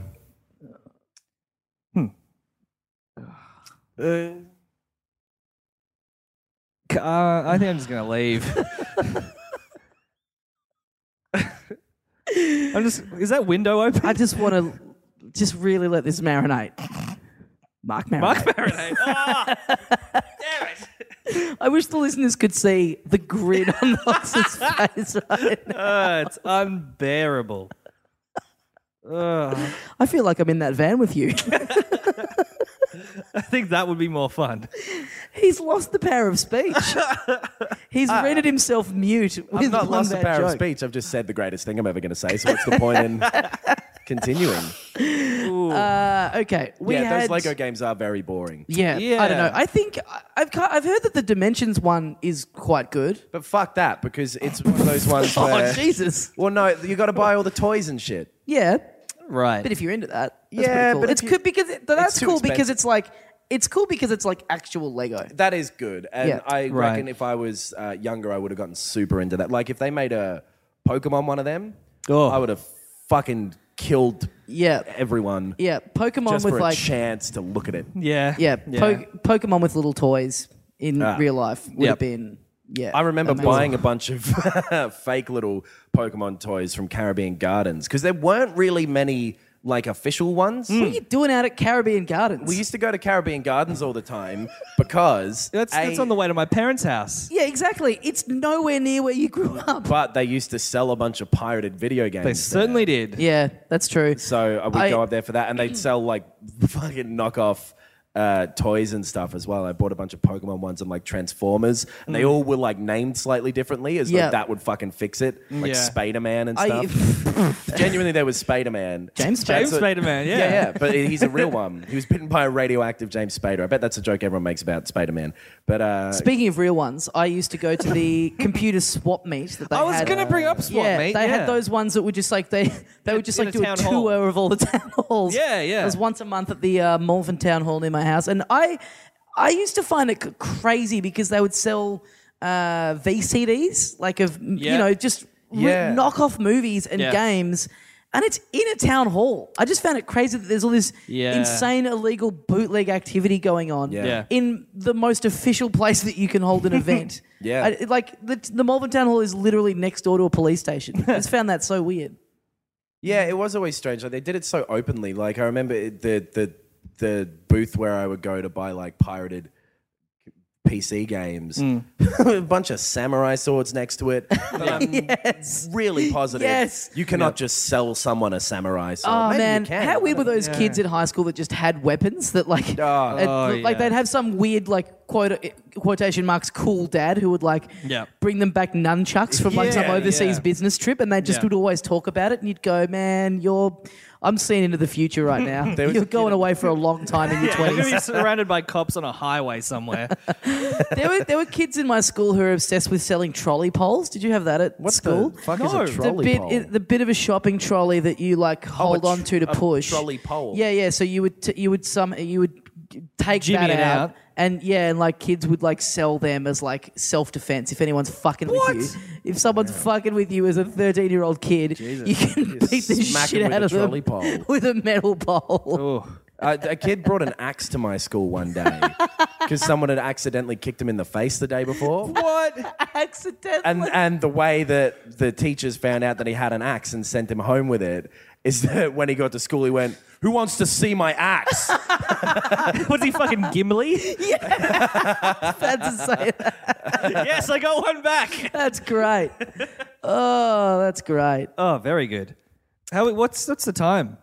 Uh, c- uh, I think I'm just going to leave. I'm just. Is that window open? I just want to just really let this marinate. Mark marinate. Mark Marinade. Ah, damn it. I wish the listeners could see the grin on Lawson's face right now. Uh, it's unbearable. Ugh. I feel like I'm in that van with you. I think that would be more fun. He's lost the power of speech. He's rendered himself mute with I've not one lost the bad power joke. of speech. I've just said the greatest thing I'm ever going to say. So what's the point in continuing? Uh, okay, we yeah, had those Lego games are very boring. Yeah, Yeah. I don't know. I think I- I've ca- I've heard that the Dimensions one is quite good. But fuck that, because it's one of those ones Oh where. Jesus! Well, no, you got to buy all the toys and shit. Yeah, Right. But if you're into that, that's Yeah, pretty cool. but if it's you- good because it, that's too cool because expensive. it's like it's cool because it's like actual Lego. That is good. And Yeah. I Right. reckon if I was uh, younger, I would have gotten super into that. Like if they made a Pokemon one of them, Oh. I would have fucking killed Yeah, everyone yeah. Pokemon just with for a like chance to look at it. Yeah. yeah, po- Pokemon with little toys in Ah. real life would Yep. have been yeah. I remember amazing. buying a bunch of fake little Pokemon toys from Caribbean Gardens because there weren't really many like official ones. What are you doing out at Caribbean Gardens? We used to go to Caribbean Gardens all the time because That's, that's A, on the way to my parents' house. yeah, exactly. It's nowhere near where you grew up. but they used to sell a bunch of pirated video games. They there. certainly did. Yeah, that's true. So I would I- go up there for that, and they'd sell like fucking knockoff uh, toys and stuff as well. I bought a bunch of Pokemon ones and like Transformers, and they all were like named slightly differently, as Yeah. like that would fucking fix it, like Yeah. Spider Man and I, stuff. Genuinely, there was Spider Man. James James Spader. Spader-Man, yeah. Yeah, yeah, but he's a real one. He was bitten by a radioactive James Spader. I bet that's a joke everyone makes about Spider Man. But uh, Speaking of real ones, I used to go to the computer swap meet that they I was had. going to bring up Swap yeah, Meet. they yeah. had those ones that would just like they they would just in like a do a town tour hall. of all the town halls. Yeah, yeah. It was once a month at the uh, Malvern Town Hall near my house, and I I used to find it c- crazy because they would sell uh, V C Ds like of you Yeah. know just Yeah. ri- knockoff movies and Yeah. games. And it's in a town hall. I just found it crazy that there's all this Yeah. insane illegal bootleg activity going on Yeah. Yeah. in the most official place that you can hold an event. Yeah. I, it- like the, the Malvern Town Hall is literally next door to a police station. I just found that so weird. yeah, it was always strange. Like they did it so openly. Like I remember it- the the the booth where I would go to buy like pirated P C games. a bunch of samurai swords next to it. Um, Yes. Really positive. Yes. You cannot just sell someone a samurai sword. Oh Maybe man, you can. how weird were those kids in high school that just had weapons that like, Oh. uh, Oh, like yeah. they'd have some weird like quote quotation marks cool dad who would like Yeah. bring them back nunchucks from like some Yeah, overseas yeah. business trip, and they just Yeah. would always talk about it, and you'd go, man, you're. I'm seeing into the future right now. There was You're a kid going at- away for a long time in your Yeah, you're going to be twenties. surrounded by cops on a highway somewhere. there were there were kids in my school who were obsessed with selling trolley poles. Did you have that at What's school? the fuck No. is The a bit- the trolley bit, pole? it- the bit of a shopping trolley that you like hold tr- on to to a push. trolley pole. Yeah, yeah. So you would t- you would some you would take Jimmy that it out, out. and yeah, and like kids would like sell them as like self defense if anyone's fucking What? with you. If someone's fucking with you as a thirteen year old kid, you can Just beat the smack shit him with out a of them trolley pole. with a metal pole. Oh. Uh, a kid brought an axe to my school one day because someone had accidentally kicked him in the face the day before. What? Accidentally. And and the way that the teachers found out that he had an axe and sent him home with it is that when he got to school, he went, "Who wants to see my axe?" Was he fucking Gimli? Had to say that. Yes, I got one back. That's great. Oh, that's great. Oh, very good. How? What's what's the time?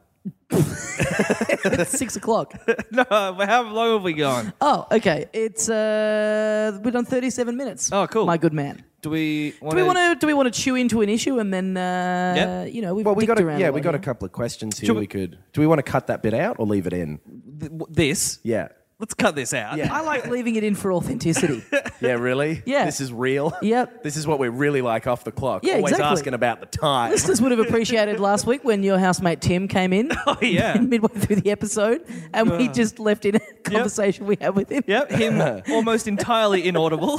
It's six o'clock. No, how long have we gone? Oh, okay. It's uh, we're done thirty-seven minutes. Oh, cool. My good man. Do we want Do we want to? Do we want to chew into an issue and then, uh, Yeah. you know, we've Well, we got dicked a, around yeah, lot we got a here. couple of questions here. Should we- We could. Do we want to cut that bit out or leave it in? this? Yeah. Let's cut this out. Yeah. I like leaving it in for authenticity. Yeah, really? Yeah. This is real? Yep. This is what we're really like off the clock. Yeah, Always exactly. asking about the time. Listeners would have appreciated last week when your housemate Tim came in. Oh, yeah. midway through the episode, and we just left in a conversation we had with him. Yep. Him almost entirely inaudible.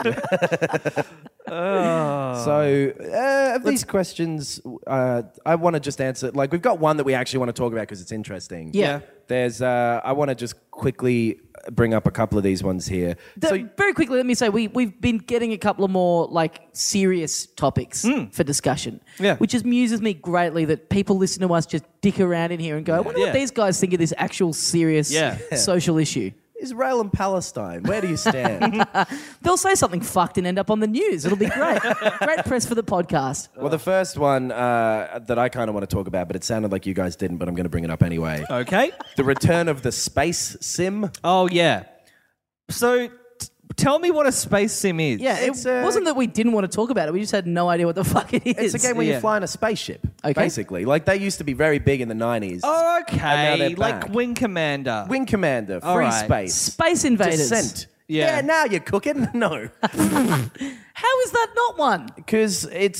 So, uh, of these questions, uh, I want to just answer. Like, we've got one that we actually want to talk about because it's interesting. Yeah. There's. Uh, I want to just quickly bring up a couple of these ones here. The- so, very quickly, let me say we we've been getting a couple of more like serious topics for discussion, Yeah. which amuses me greatly that people listen to us just dick around in here and go, I wonder Yeah. what these guys think of this actual serious Yeah. social issue. Israel and Palestine. Where do you stand? They'll say something fucked and end up on the news. It'll be great. Great press for the podcast. Well, the first one uh, that I kind of want to talk about, but it sounded like you guys didn't, but I'm going to bring it up anyway. Okay. The return of the space sim. Oh yeah. So, t- tell me what a space sim is. Yeah, it It's, uh, wasn't that we didn't want to talk about it. We just had no idea what the fuck it is. It's a game where Yeah. you fly in a spaceship, Okay. basically. Like, they used to be very big in the nineties. Oh, And now okay. they're Like back. Wing Commander. Wing Commander, free All right. space. Space Invaders. Descent. Yeah. Yeah, now you're cooking. No. How is that not one? Because it's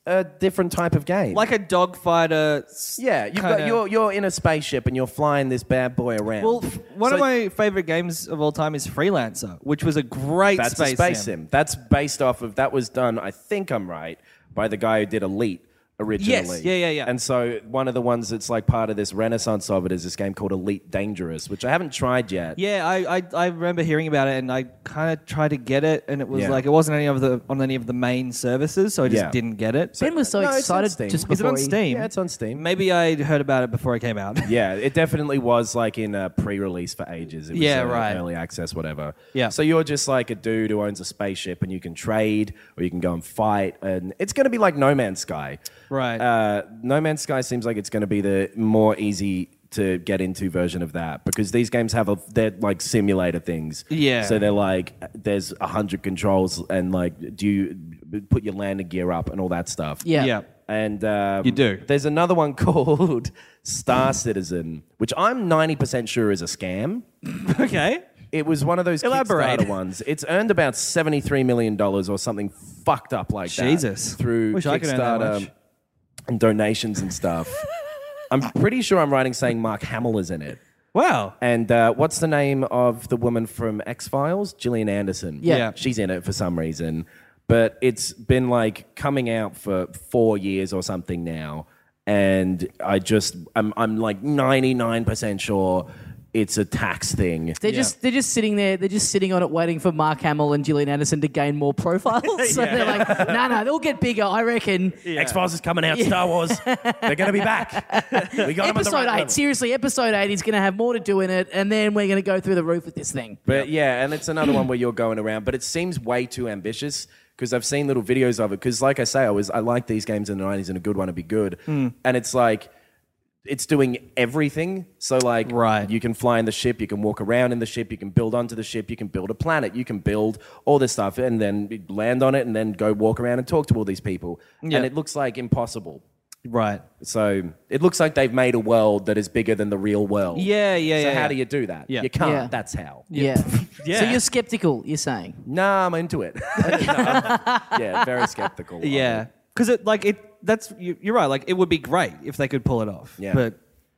a different type of game. Like a dogfighter. s- yeah, you've kinda- got you're you're in a spaceship and you're flying this bad boy around. Well, f- one So of my favorite games of all time is Freelancer, which was a great that's space, a space sim. sim. That's based off of that was done. I think I'm right by the guy who did Elite originally. yeah, yeah, yeah. And so one of the ones that's like part of this renaissance of it is this game called Elite Dangerous, which I haven't tried yet. Yeah, I, I I remember hearing about it, and I kind of tried to get it, and it was Yeah. like it wasn't any of the on any of the main services, so I just Yeah. didn't get it. Ben was so No, it's on excited Steam. just Is it before on he- Steam? Yeah, it's on Steam. Maybe I heard about it before it came out. Yeah, it definitely was like in a pre-release for ages. It was Yeah, uh, right. early access, whatever. Yeah. So you're just like a dude who owns a spaceship, and you can trade or you can go and fight, and it's going to be like No Man's Sky. Right. Uh, no Man's Sky seems like it's going to be the more easy to get into version of that because these games have a they're like simulator things. Yeah. So they're like there's a hundred controls and like do you put your landing gear up and all that stuff. Yeah. Yeah. And um, You do. There's another one called Star Citizen, which I'm ninety percent sure is a scam. Okay. It was one of those Elaborate. Kickstarter ones. It's earned about seventy-three million dollars or something fucked up like that. Jesus. Through Wish I could earn that Kickstarter much. and donations and stuff. I'm pretty sure I'm writing saying Mark Hamill is in it. Wow. And uh, what's the name of the woman from X-Files? Gillian Anderson. Yeah. Yeah. She's in it for some reason. But it's been like coming out for four years or something now. And I just, I'm, I'm like ninety-nine percent sure it's a tax thing. They're just they're just sitting there. They're just sitting on it, waiting for Mark Hamill and Gillian Anderson to gain more profiles. So they're like, no, nah, no, nah, they'll get bigger. I reckon. X-Files is coming out, Star Wars. They're going to be back. We got 'em at the Episode right eight, level. seriously, episode eight. He's going to have more to do in it, and then we're going to go through the roof with this thing. But yeah, and it's another one where you're going around, but it seems way too ambitious because I've seen little videos of it. Because like I say, I was I like these games in the nineties, and a good one to be good. And it's like it's doing everything. So like, Right. you can fly in the ship, you can walk around in the ship, you can build onto the ship, you can build a planet, you can build all this stuff, and then land on it, and then go walk around and talk to all these people. Yeah. And it looks like impossible. Right. So it looks like they've made a world that is bigger than the real world. Yeah, yeah, So yeah, how yeah. do you do that? Yeah. You can't. Yeah. That's how. Yeah. Yeah. So you're skeptical. You're saying. Nah, I'm into it. No, I'm- yeah, very skeptical. of Yeah. it. Because it like it. That's you, you're right. Like it would be great if they could pull it off. Yeah. But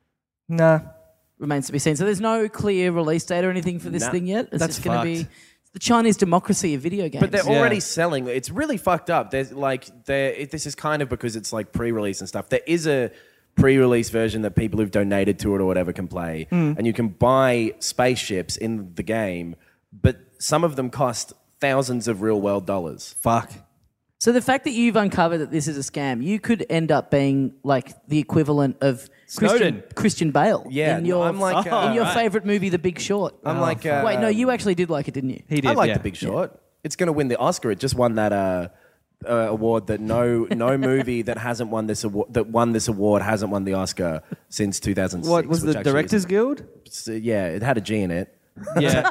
nah. Remains to be seen. So there's no clear release date or anything for this Nah. thing yet. It's That's just going to be fucked. the Chinese democracy of video games. But they're Yeah. already selling. It's really fucked up. There's like there. It, this is kind of because it's like pre-release and stuff. There is a pre-release version that people who've donated to it or whatever can play, and you can buy spaceships in the game. But some of them cost thousands of real-world dollars. Fuck. So the fact that you've uncovered that this is a scam, you could end up being like the equivalent of Christian, Snowden. Christian Bale. Yeah, in your, I'm like, in uh, your right. favorite movie, The Big Short. I'm like, uh, wait, no, you actually did like it, didn't you? He did. I like yeah. The Big Short. It's going to win the Oscar. It just won that uh, uh, award that no no movie that hasn't won this award that won this award hasn't won the Oscar since two thousand six. What was which the actually Directors is- Guild? So, yeah, it had a G in it. Yeah.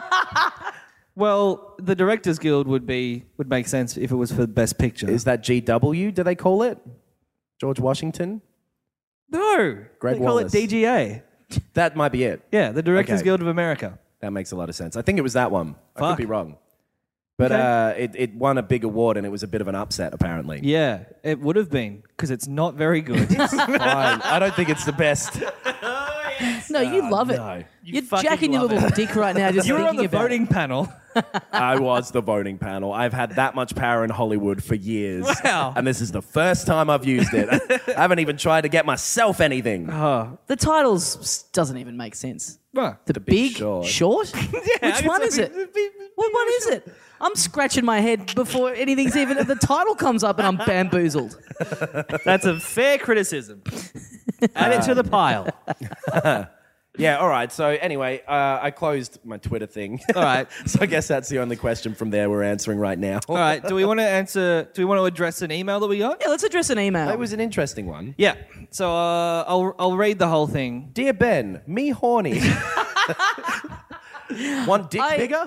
Well, the Directors Guild would be would make sense if it was for Best Picture. Is that G W? Do they call it George Washington? no? Greg they call Wallace. it D G A. That might be it. Yeah, the Directors Okay. Guild of America. That makes a lot of sense. I think it was that one. I could Fuck. be wrong. But Okay. uh, it, it won a big award and it was a bit of an upset, apparently. Yeah, it would have been because it's not very good. Fine. I don't think it's the best. No, you love it. no. You You're fucking jacking your love little it. dick right now just you were thinking on the about voting it. panel. I was the voting panel. I've had that much power in Hollywood for years. Wow. And this is the first time I've used it. I haven't even tried to get myself anything. The titles s- doesn't even make sense. Huh. The, Big Big, Short. Short? Which one is it? What one is it? I'm scratching my head before anything's even the title comes up and I'm bamboozled. That's a fair criticism. Add it to the pile. Yeah, all right. So anyway, uh, I closed my Twitter thing. All right. So I guess that's the only question from there we're answering right now. All right. Do we want to answer? Do we want to address an email that we got? Yeah, let's address an email. That was an interesting one. Yeah. So uh, I'll I'll read the whole thing. Dear Ben, me horny. Want dick I- bigger?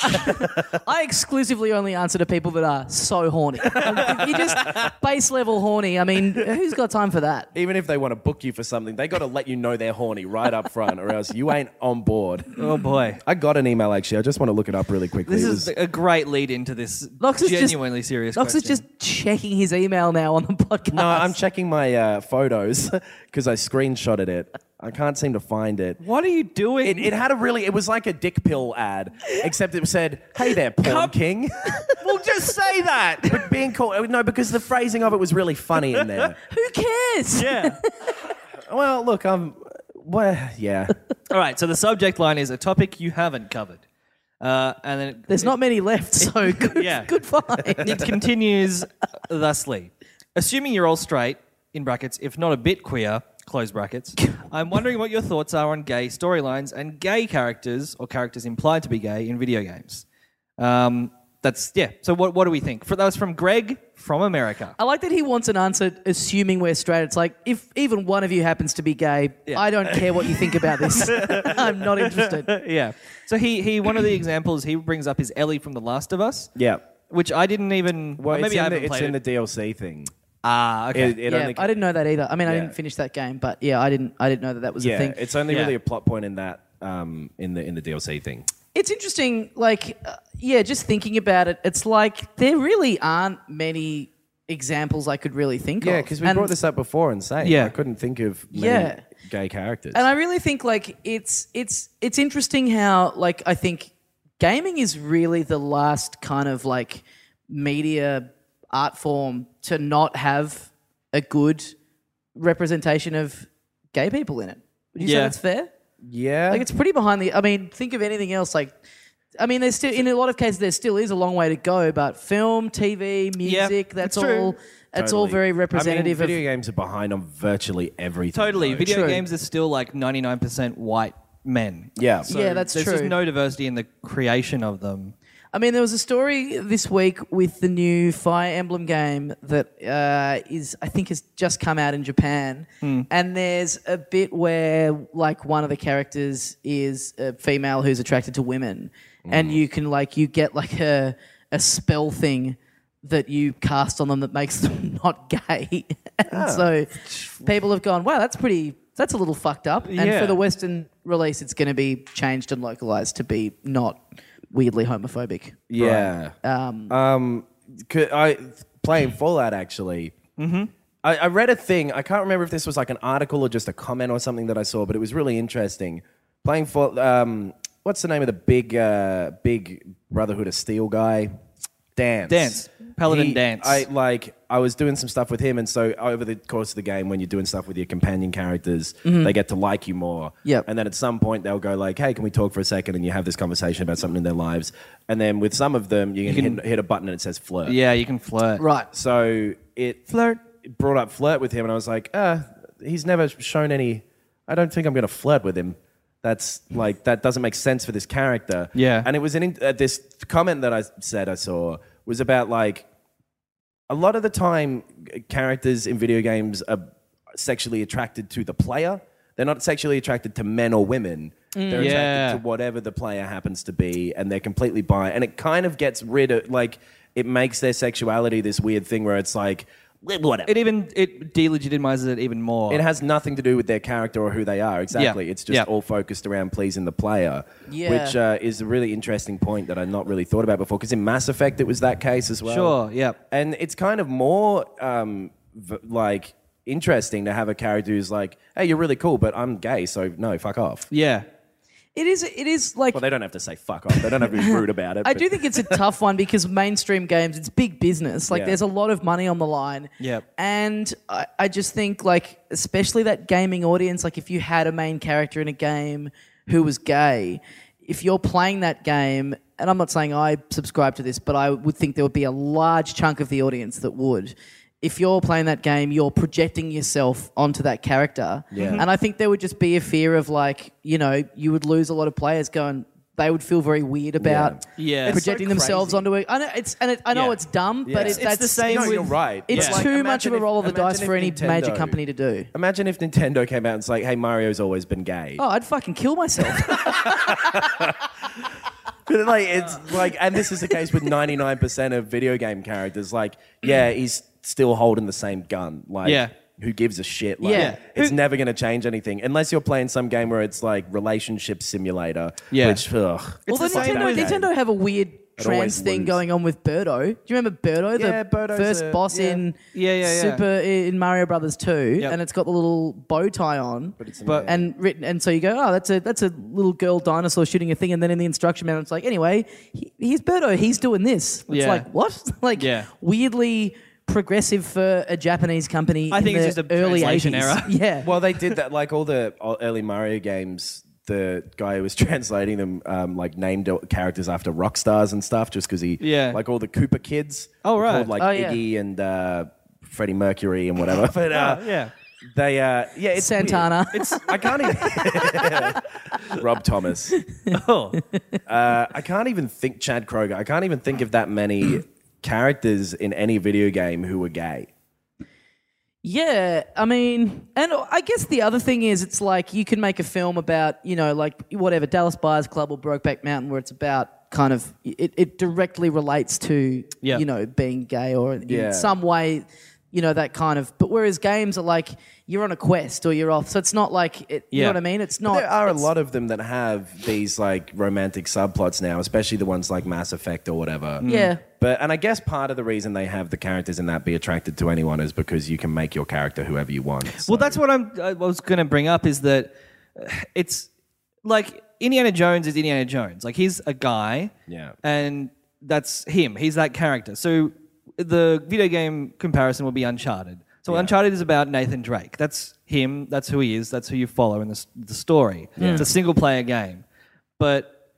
I exclusively only answer to people that are so horny. If you're just base level horny, I mean, who's got time for that? Even if they want to book you for something, they got to let you know they're horny right up front, or else you ain't on board. Oh boy. I got an email actually. I just want to look it up really quickly. This It is was- a great lead into this Knox is just- genuinely serious Knox question. is just checking his email now on the podcast. no, I'm checking my uh, photos because I screenshotted it. I can't seem to find it. What are you doing? It, it had a really, it was like a dick pill ad, except it said, "Hey there, porn Come- king." Well, just say that. But being called, no, because the phrasing of it was really funny in there. Who cares? Yeah. Well, look, I'm, well, yeah. All right, so the subject line is a topic you haven't covered. Uh, and then it, There's not many left, so good, Yeah. good find. it continues thusly. Assuming you're all straight, in brackets, if not a bit queer, close brackets, I'm wondering what your thoughts are on gay storylines and gay characters or characters implied to be gay in video games. Um, that's, yeah. So what, what do we think? For, that was from Greg from America. I like that he wants an answer assuming we're straight. It's like, if even one of you happens to be gay, Yeah. I don't care what you think about this. I'm not interested. Yeah. So he, he one of the examples he brings up is Ellie from The Last of Us, Yeah. which I didn't even... Well, maybe it's in, I the, haven't it's played in the it. D L C thing. Ah, okay. It, it Yeah, only, I didn't know that either. I mean, I Yeah. didn't finish that game, but yeah, I didn't. I didn't know that that was yeah, a thing. it's only Yeah. really a plot point in that, um, in the in the D L C thing. It's interesting, like, uh, yeah, just thinking about it, it's like there really aren't many examples I could really think Yeah, of. because we And- brought this up before and saying Yeah. I couldn't think of many Yeah. gay characters. And I really think, like, it's it's it's interesting how, like, I think gaming is really the last kind of, like, media art form to not have a good representation of gay people in it. Would you say Yeah. that's fair? yeah, Like, it's pretty behind the. I mean, think of anything else. Like, I mean, there's still in a lot of cases there still is a long way to go. But film, T V, music, that's that's true. all. That's all Totally. very I mean, representative video of. games are behind on virtually everything. Totally. though. Video True. games are still like ninety-nine percent white men. Yeah. So Yeah, that's there's true. just no diversity in the creation of them. I mean, there was a story this week with the new Fire Emblem game that uh, is, I think, has just come out in Japan, Hmm. and there's a bit where, like, one of the characters is a female who's attracted to women, Hmm. and you can, like, you get like a a spell thing that you cast on them that makes them not gay, and Ah. so people have gone, wow, that's pretty. That's a little fucked up. And Yeah. for the Western release, it's going to be changed and localized to be not weirdly homophobic. Yeah. Um, Um, could I playing Fallout actually. Mm-hmm. I, I read a thing. I can't remember if this was like an article or just a comment or something that I saw, but it was really interesting. Playing for um, what's the name of the big uh, big Brotherhood of Steel guy? Dance. Dance. Paladin He- Dance. I like. I was doing some stuff with him, and so over the course of the game, when you're doing stuff with your companion characters, they get to like you more. Yep. And then at some point, they'll go like, "Hey, can we talk for a second?" And you have this conversation about something in their lives. And then with some of them, you can, can- hit, hit a button and it says flirt. Yeah, you can flirt. right. So it Flirt. it brought up flirt with him, and I was like, uh, he's never shown any. I don't think I'm going to flirt with him. That's like that doesn't make sense for this character. Yeah. And it was an in, uh, this comment that I said I saw was about like a lot of the time characters in video games are sexually attracted to the player. They're not sexually attracted to men or women. They're Yeah. attracted to whatever the player happens to be, and they're completely bi. And it kind of gets rid of like it makes their sexuality this weird thing where it's like whatever. It even it delegitimizes it even more. It has nothing to do with their character or who they are. Exactly. Yeah. It's just Yeah. all focused around pleasing the player, Yeah. which uh, is a really interesting point that I'd not really thought about before. Because in Mass Effect, it was that case as well. Sure, yeah. And it's kind of more um, v- like interesting to have a character who's like, hey, you're really cool, but I'm gay, so no, fuck off. Yeah. It is. It is like. Well, they don't have to say fuck off. They don't have to be rude about it. I but- do think it's a tough one because mainstream games, it's big business. Like, Yeah. there's a lot of money on the line. Yep. And I, I just think, like, especially that gaming audience, like, if you had a main character in a game who was gay, if you're playing that game, and I'm not saying I subscribe to this, but I would think there would be a large chunk of the audience that would. If you're playing that game, you're projecting yourself onto that character. Yeah. And I think there would just be a fear of, like, you know, you would lose a lot of players going, they would feel very weird about Yeah. Yeah. projecting It's so themselves crazy. onto it. I know it's and it, I know Yeah. it's dumb, Yeah. but It's- it, it's that's the same No, with- you're right. It's But, like, too much imagine of a if- roll of the imagine dice if for any major Nintendo- company to do. Imagine if Nintendo came out and it's like, hey, Mario's always been gay. Oh, I'd fucking kill myself. But like it's like, and this is the case with ninety-nine percent of video game characters. Like, yeah, he's still holding the same gun. Like, Yeah. who gives a shit? Like, Yeah. it's Who- never going to change anything unless you're playing some game where it's like relationship simulator. Yeah. Which, ugh. well, the the same Nintendo, with- Nintendo have a weird trans always thing lose. going on with Birdo. Do you remember Birdo, Yeah, the Birdo's first a- boss yeah. in Yeah, yeah, yeah. Super in Mario Brothers two, Yep. and it's got the little bow tie on. But it's But- and written, and so you go, oh, that's a that's a little girl dinosaur shooting a thing, and then in the instruction manual, it's like, anyway, he, he's Birdo, he's doing this. It's Yeah. like what? like Yeah. weirdly progressive for a Japanese company. I in think it's the just a early translation eighties. error. Yeah. Well, they did that. Like all the early Mario games, the guy who was translating them um, like named characters after rock stars and stuff, just because he, Yeah. like all the Koopa kids. Oh, were right. called, like Oh, yeah. Iggy and uh, Freddie Mercury and whatever. But uh, Oh, yeah. they, uh, yeah, it's Santana. weird. It's I can't even. Rob Thomas. Oh. Uh, I can't even think Chad Kroger. I can't even think of that many characters in any video game who were gay. Yeah, I mean, and I guess the other thing is, it's like you can make a film about, you know, like whatever, Dallas Buyers Club or Brokeback Mountain, where it's about kind of, it, it directly relates to, Yeah. you know, being gay or in Yeah. some way, you know, that kind of, but whereas games are like, you're on a quest or you're off. So it's not like, it, you Yeah. know what I mean? It's not. There are a it's- lot of them that have these like romantic subplots now, especially the ones like Mass Effect or whatever. Yeah. But and I guess part of the reason they have the characters in that be attracted to anyone is because you can make your character whoever you want. So- Well, that's what I'm. I was going to bring up is that uh, it's like Indiana Jones is Indiana Jones. Like he's a guy, Yeah. and that's him. He's that character. So the video game comparison will be Uncharted. So Yeah. Uncharted is about Nathan Drake. That's him. That's who he is. That's who you follow in the, s- the story. It's a single player game, but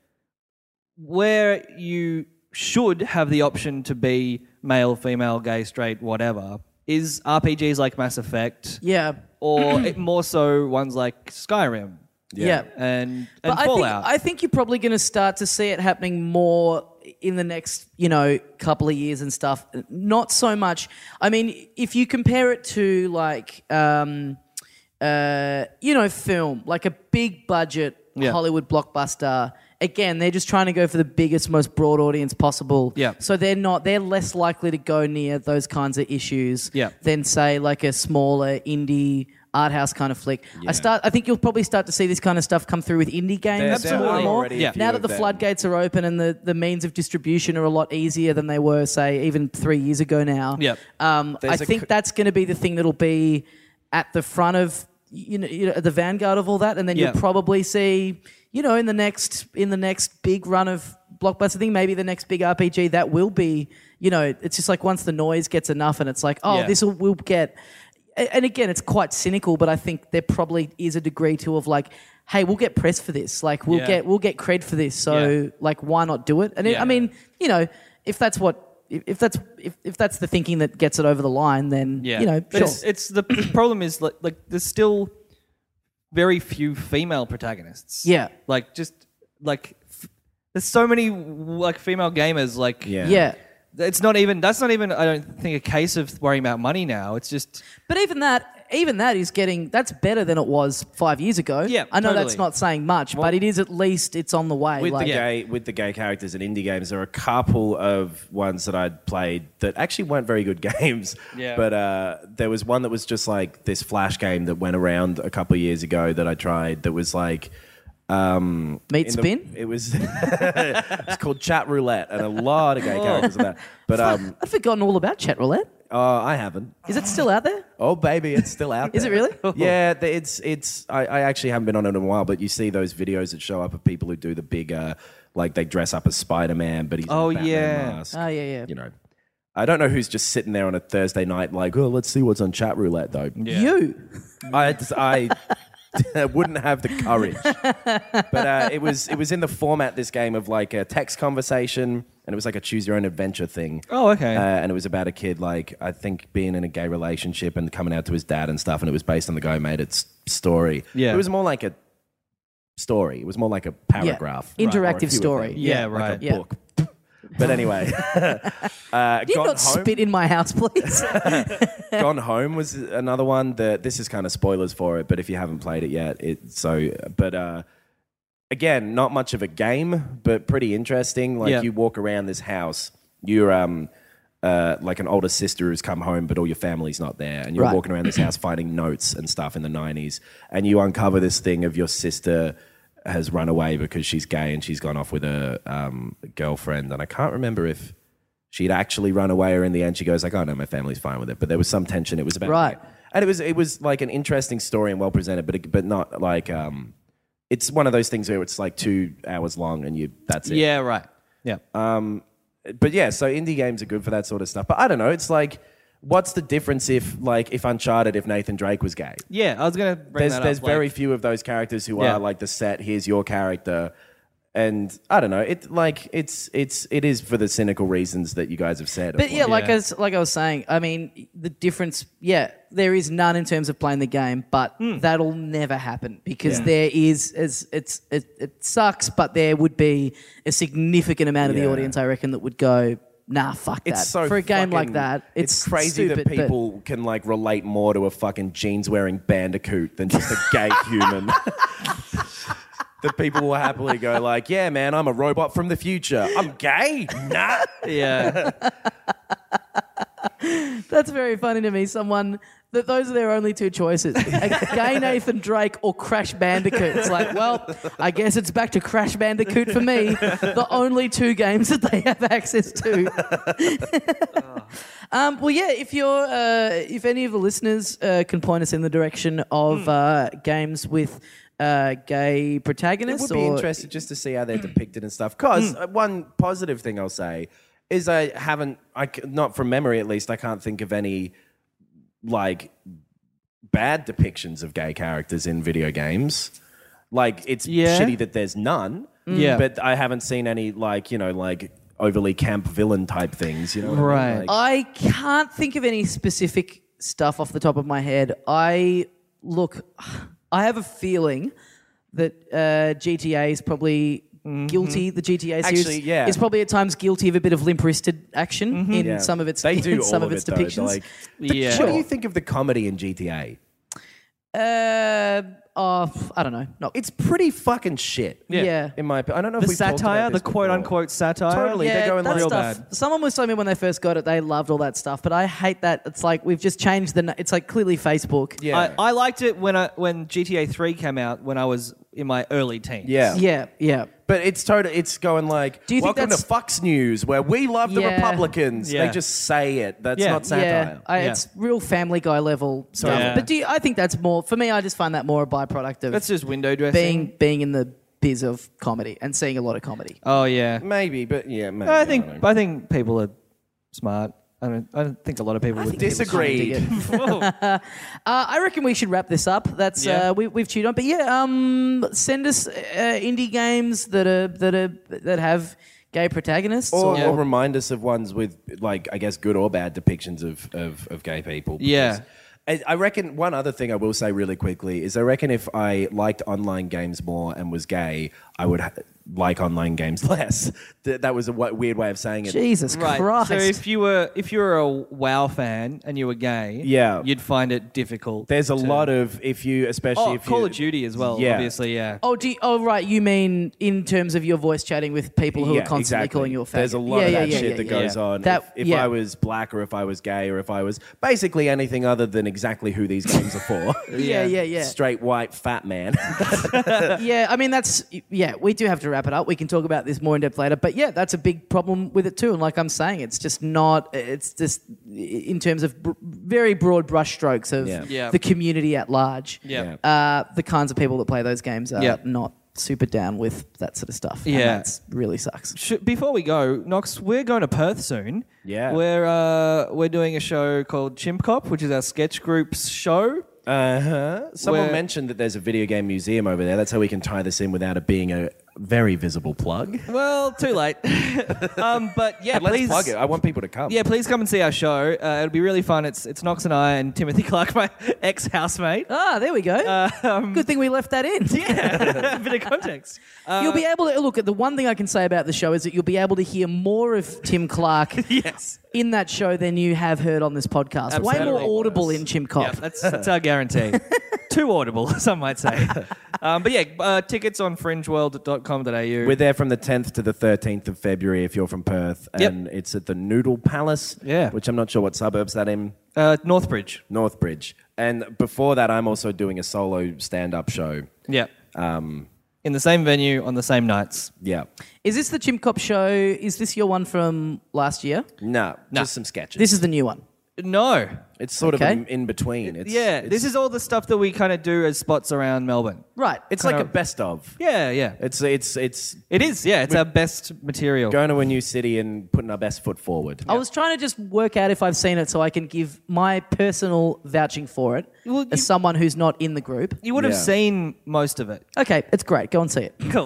where you should have the option to be male, female, gay, straight, whatever, is R P Gs like Mass Effect, Yeah. or it, more so ones like Skyrim Yeah. and, and But I think, Fallout. I think you're probably going to start to see it happening more in the next, you know, couple of years and stuff. Not so much. I mean, if you compare it to like, um, uh, you know, film, like a big budget Yeah. Hollywood blockbuster. Again, they're just trying to go for the biggest, most broad audience possible. Yeah. So they're not, they're less likely to go near those kinds of issues Yeah. than say like a smaller indie art house kind of flick. I start. I think you'll probably start to see this kind of stuff come through with indie games There- there more are and more. already a Yeah. few Now of that the them. floodgates are open and the, the means of distribution are a lot easier than they were, say, even three years ago now. Yep. Um, I There's a think c- that's going to be the thing that'll be at the front of you know, you know the vanguard of all that, and then Yeah. you'll probably see you know in the next in the next big run of blockbuster thing, maybe the next big R P G that will be you know it's just like once the noise gets enough and it's like oh Yeah. this will will get. And again, it's quite cynical, but I think there probably is a degree to of like, hey, we'll get press for this. Like, we'll Yeah. get we'll get cred for this. So, Yeah. like, why not do it? And it, Yeah. I mean, you know, if that's what if, if that's if, if that's the thinking that gets it over the line, then Yeah, you know, But sure. It's, it's the, the problem is like, like there's still very few female protagonists. Yeah. like just like f- there's so many like female gamers. Like Yeah. yeah. it's not even that's not even I don't think a case of worrying about money now. It's just But even that, even that is getting that's better than it was five years ago. Yeah, I know totally. that's not saying much, but it is at least it's on the way. With like, the gay with the gay characters in indie games, there are a couple of ones that I'd played that actually weren't very good games. Yeah. But uh, there was one that was just like this flash game that went around a couple of years ago that I tried that was like um, Meat in the- Spin? it was it's called Chat Roulette, and a lot of gay characters in that. But um, I'd forgotten all about Chat Roulette. uh, I haven't. Is it still out there? Oh baby, it's still out there. Is it really? Yeah, th- it's it's. I, I actually haven't been on it in a while, but you see those videos that show up of people who do the big, uh, like they dress up as Spider Man, but he's in Oh, a Batman yeah. mask. Oh yeah, yeah. You know, I don't know who's just sitting there on a Thursday night like, oh, let's see what's on Chat Roulette though. You. I I wouldn't have the courage, but uh, it was it was in the format this game of like a text conversation, and it was like a choose your own adventure thing. Oh, okay. Uh, and it was about a kid like I think being in a gay relationship and coming out to his dad and stuff, and it was based on the guy who made its story. Yeah. It was more like a story. It was more like a paragraph. Yeah. right, or a Interactive few of story. them. Yeah, like right. a Yeah. book. But anyway, uh, Did you Gone not Home. spit in my house, please? Gone Home was another one that this is kind of spoilers for it, but if you haven't played it yet, it so but uh again, not much of a game, but pretty interesting. Like Yeah. you walk around this house, you're um uh like an older sister who's come home, but all your family's not there, and you're Right. walking around this house finding notes and stuff in the nineties, and you uncover this thing of your sister has run away because she's gay and she's gone off with a um, girlfriend, and I can't remember if she'd actually run away or in the end she goes like, oh no, my family's fine with it. But there was some tension. It was about Right. and it was it was like an interesting story and well presented, but it, but not like um, it's one of those things where it's like two hours long and you that's it. Yeah, right. Yeah. Um, but yeah, so indie games are good for that sort of stuff. But I don't know. It's like, what's the difference if like if Uncharted, if Nathan Drake was gay? yeah, I was going to bring There's that there's up. very like, few of those characters who Yeah. are like the set. Here's your character, and I don't know. It like it's it's it is for the cynical reasons that you guys have said. But yeah, like Yeah. as like I was saying, I mean, the difference, yeah, there is none in terms of playing the game, but that'll never happen because Yeah. there is as it's it, it sucks, but there would be a significant amount of the Yeah. audience, I reckon, that would go, nah, fuck that. It's so for a game fucking- like that. It's, crazy stupid, that but- people can like relate more to a fucking jeans wearing bandicoot than just a gay human. That people will happily go like, yeah, man, I'm a robot from the future. I'm gay. Nah. yeah. That's very funny to me. Someone that those are their only two choices: a gay Nathan Drake or Crash Bandicoot. It's like, well, I guess it's back to Crash Bandicoot for me. The only two games that they have access to. um, well, yeah. If you're, uh, if any of the listeners uh, can point us in the direction of uh, games with uh, gay It protagonists, would be or interesting just to see how they're depicted and stuff. Because one positive thing I'll say is I haven't, I c- not from memory at least, I can't think of any like bad depictions of gay characters in video games. Like it's Yeah. shitty that there's none. Yeah. But I haven't seen any like, you know, like overly camp villain type things. You know what I Right. mean? Like, I can't think of any specific stuff off the top of my head. I look, I have a feeling that uh, G T A is probably guilty. The G T A series Actually, yeah. is probably at times guilty of a bit of limp-wristed action in yeah. some of its they do in some all of its it, though. depictions. Like, Yeah. What do you think of the comedy in G T A? Uh, oh, I don't know. Not It's pretty fucking shit. yeah. In my opinion. I don't know The if we've talked satire, about the this before. quote unquote satire. Totally. Yeah, they're going that like- stuff. Real bad. Someone was telling me when they first got it, they loved all that stuff, but I hate that. It's like we've just changed the. na- It's like clearly Facebook. Yeah. I, I liked it when I, when G T A three came out when I was in my early teens. Yeah. Yeah, yeah. But it's total. It's going like, Do you think welcome to that's- Fox News, where we love the Yeah. Republicans. Yeah. They just say it. That's Yeah. not satire. Yeah, I, Yeah. it's real Family Guy level stuff. Yeah. But do you, I think that's more for me. I just find that more a byproduct of That's just window dressing. being being in the biz of comedy and seeing a lot of comedy. Oh yeah. Maybe, but yeah, maybe. I think don't know. I think people are smart. I don't. I don't think a lot of people would Disagreed. Whoa. Uh, I reckon we should wrap this up. That's Yeah. uh, we, we've chewed on, but yeah, um, send us uh, indie games that are that are that have gay protagonists. Or, Yeah. or remind us of ones with, like, I guess, good or bad depictions of, of, of gay people. Yeah. Because I, I reckon one other thing I will say really quickly is I reckon if I liked online games more and was gay, I would ha- like online games less. Th- that was a w- weird way of saying it. Jesus Right. Christ! So if you were if you were a WoW fan and you were gay, Yeah. you'd find it difficult. There's a to- lot of, if you, especially Oh, if Call you, of Duty as well. Yeah. Obviously, yeah. Oh, do you, oh, right. You mean in terms of your voice chatting with people who yeah, are constantly exactly. calling you a faggot? There's a lot yeah, of yeah, that yeah, shit yeah, that yeah. goes Yeah. on. That- if if yeah. I was black or if I was gay or if I was basically anything other than exactly who these games are for. Yeah, yeah, yeah. Straight white fat man. Yeah, I mean that's yeah. We do have to wrap it up. We can talk about this more in depth later, but yeah, that's a big problem with it too. And like I'm saying, it's just not. It's just in terms of br- very broad brushstrokes of Yeah. Yeah. the community at large. Yeah. uh, the kinds of people that play those games are Yeah. not super down with that sort of stuff. And Yeah. that's really sucks. Sh- Before we go, Knox, we're going to Perth soon. Yeah. We're uh, we're doing a show called Chimp Cop, which is our sketch group's show. Uh huh. Someone Where- mentioned that there's a video game museum over there. That's how we can tie this in without it being a, Very visible plug. Well, too late. um, but yeah, But let's please plug it. I want people to come. Yeah, please come and see our show. Uh, it'll be really fun. It's it's Knox and I and Timothy Clark, my ex-housemate. Ah, there we go. Um, Good thing we left that in. yeah, a bit of context. Uh, You'll be able to look at the one thing I can say about the show is that you'll be able to hear more of Tim Clark yes. in that show than you have heard on this podcast. Way more Absolutely. audible in Chim Cop. Yeah, that's that's our guarantee. Too audible, some might say. Um, but yeah, uh, tickets on fringe world dot com dot a u. We're there from the tenth to the thirteenth of February if you're from Perth. Yep. And it's at the Noodle Palace, Yeah. which I'm not sure what suburbs that in. uh, Northbridge. Northbridge. And before that, I'm also doing a solo stand-up show. Yeah. Um, In the same venue on the same nights. yeah. Is this the Chim Cop show? Is this your one from last year? No, No. just some sketches. This is the new one. No. it's sort Okay. of in, in between. It's, Yeah, it's, this is all the stuff that we kind of do as spots around Melbourne. Right. It's kinda- like a best of. Yeah, yeah. It's it's it's It is, yeah. It's our best material. going to a new city and putting our best foot forward. I was trying to just work out if I've seen it so I can give my personal vouching for it Well, you- as someone who's not in the group. You would have Yeah. seen most of it. Okay, it's great. Go and see it. Cool.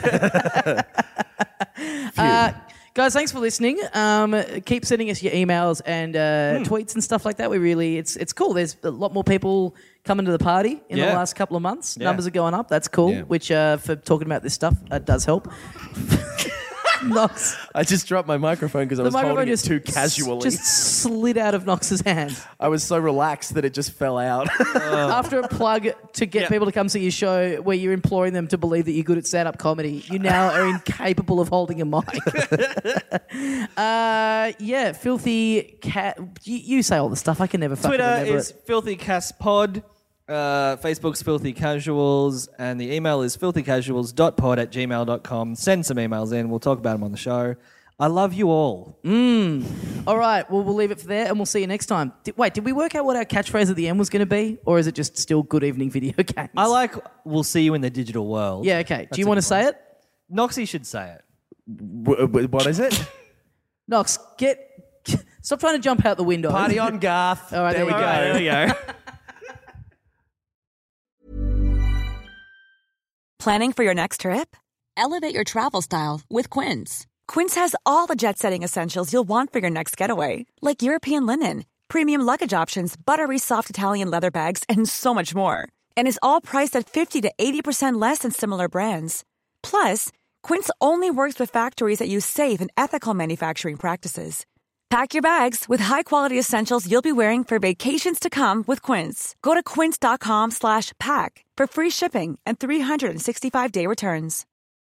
Uh, guys, thanks for listening. Um, keep sending us your emails and uh, tweets and stuff like that. We really, it's it's cool. There's a lot more people coming to the party in the Yeah. last couple of months. Yeah. Numbers are going up. That's cool. Yeah. Which uh, for talking about this stuff uh, does help. Knox. I just dropped my microphone because I The was microphone holding it just too casually. just slid out of Knox's hand. I was so relaxed that it just fell out. After a plug to get Yeah. people to come see your show where you're imploring them to believe that you're good at stand-up comedy, you now are incapable of holding a mic. uh, yeah, filthy cat. You, you say all the stuff. I can never fucking Twitter remember is it. Filthy Cas Pod. Uh, Facebook's Filthy Casuals. And the email is filthycasuals.pod at gmail dot com. Send some emails in. We'll talk about them on the show. I love you all. All right, well, we'll leave it for there and we'll see you next time. Did, wait, did we work out what our catchphrase at the end was going to be? Or is it just still good evening video games? I like we'll see you in the digital world. Yeah, okay. That's Do you a want to good say one. it? Noxie should say it. W- w- what is it? Knox, get... Stop trying to jump out the window. Party on, Garth. All right, there we we go. go. There we go. Planning for your next trip? Elevate your travel style with Quince. Quince has all the jet-setting essentials you'll want for your next getaway, like European linen, premium luggage options, buttery soft Italian leather bags, and so much more. And is all priced at fifty to eighty percent less than similar brands. Plus, Quince only works with factories that use safe and ethical manufacturing practices. Pack your bags with high-quality essentials you'll be wearing for vacations to come with Quince. Go to quince.com slash pack for free shipping and three sixty-five day returns.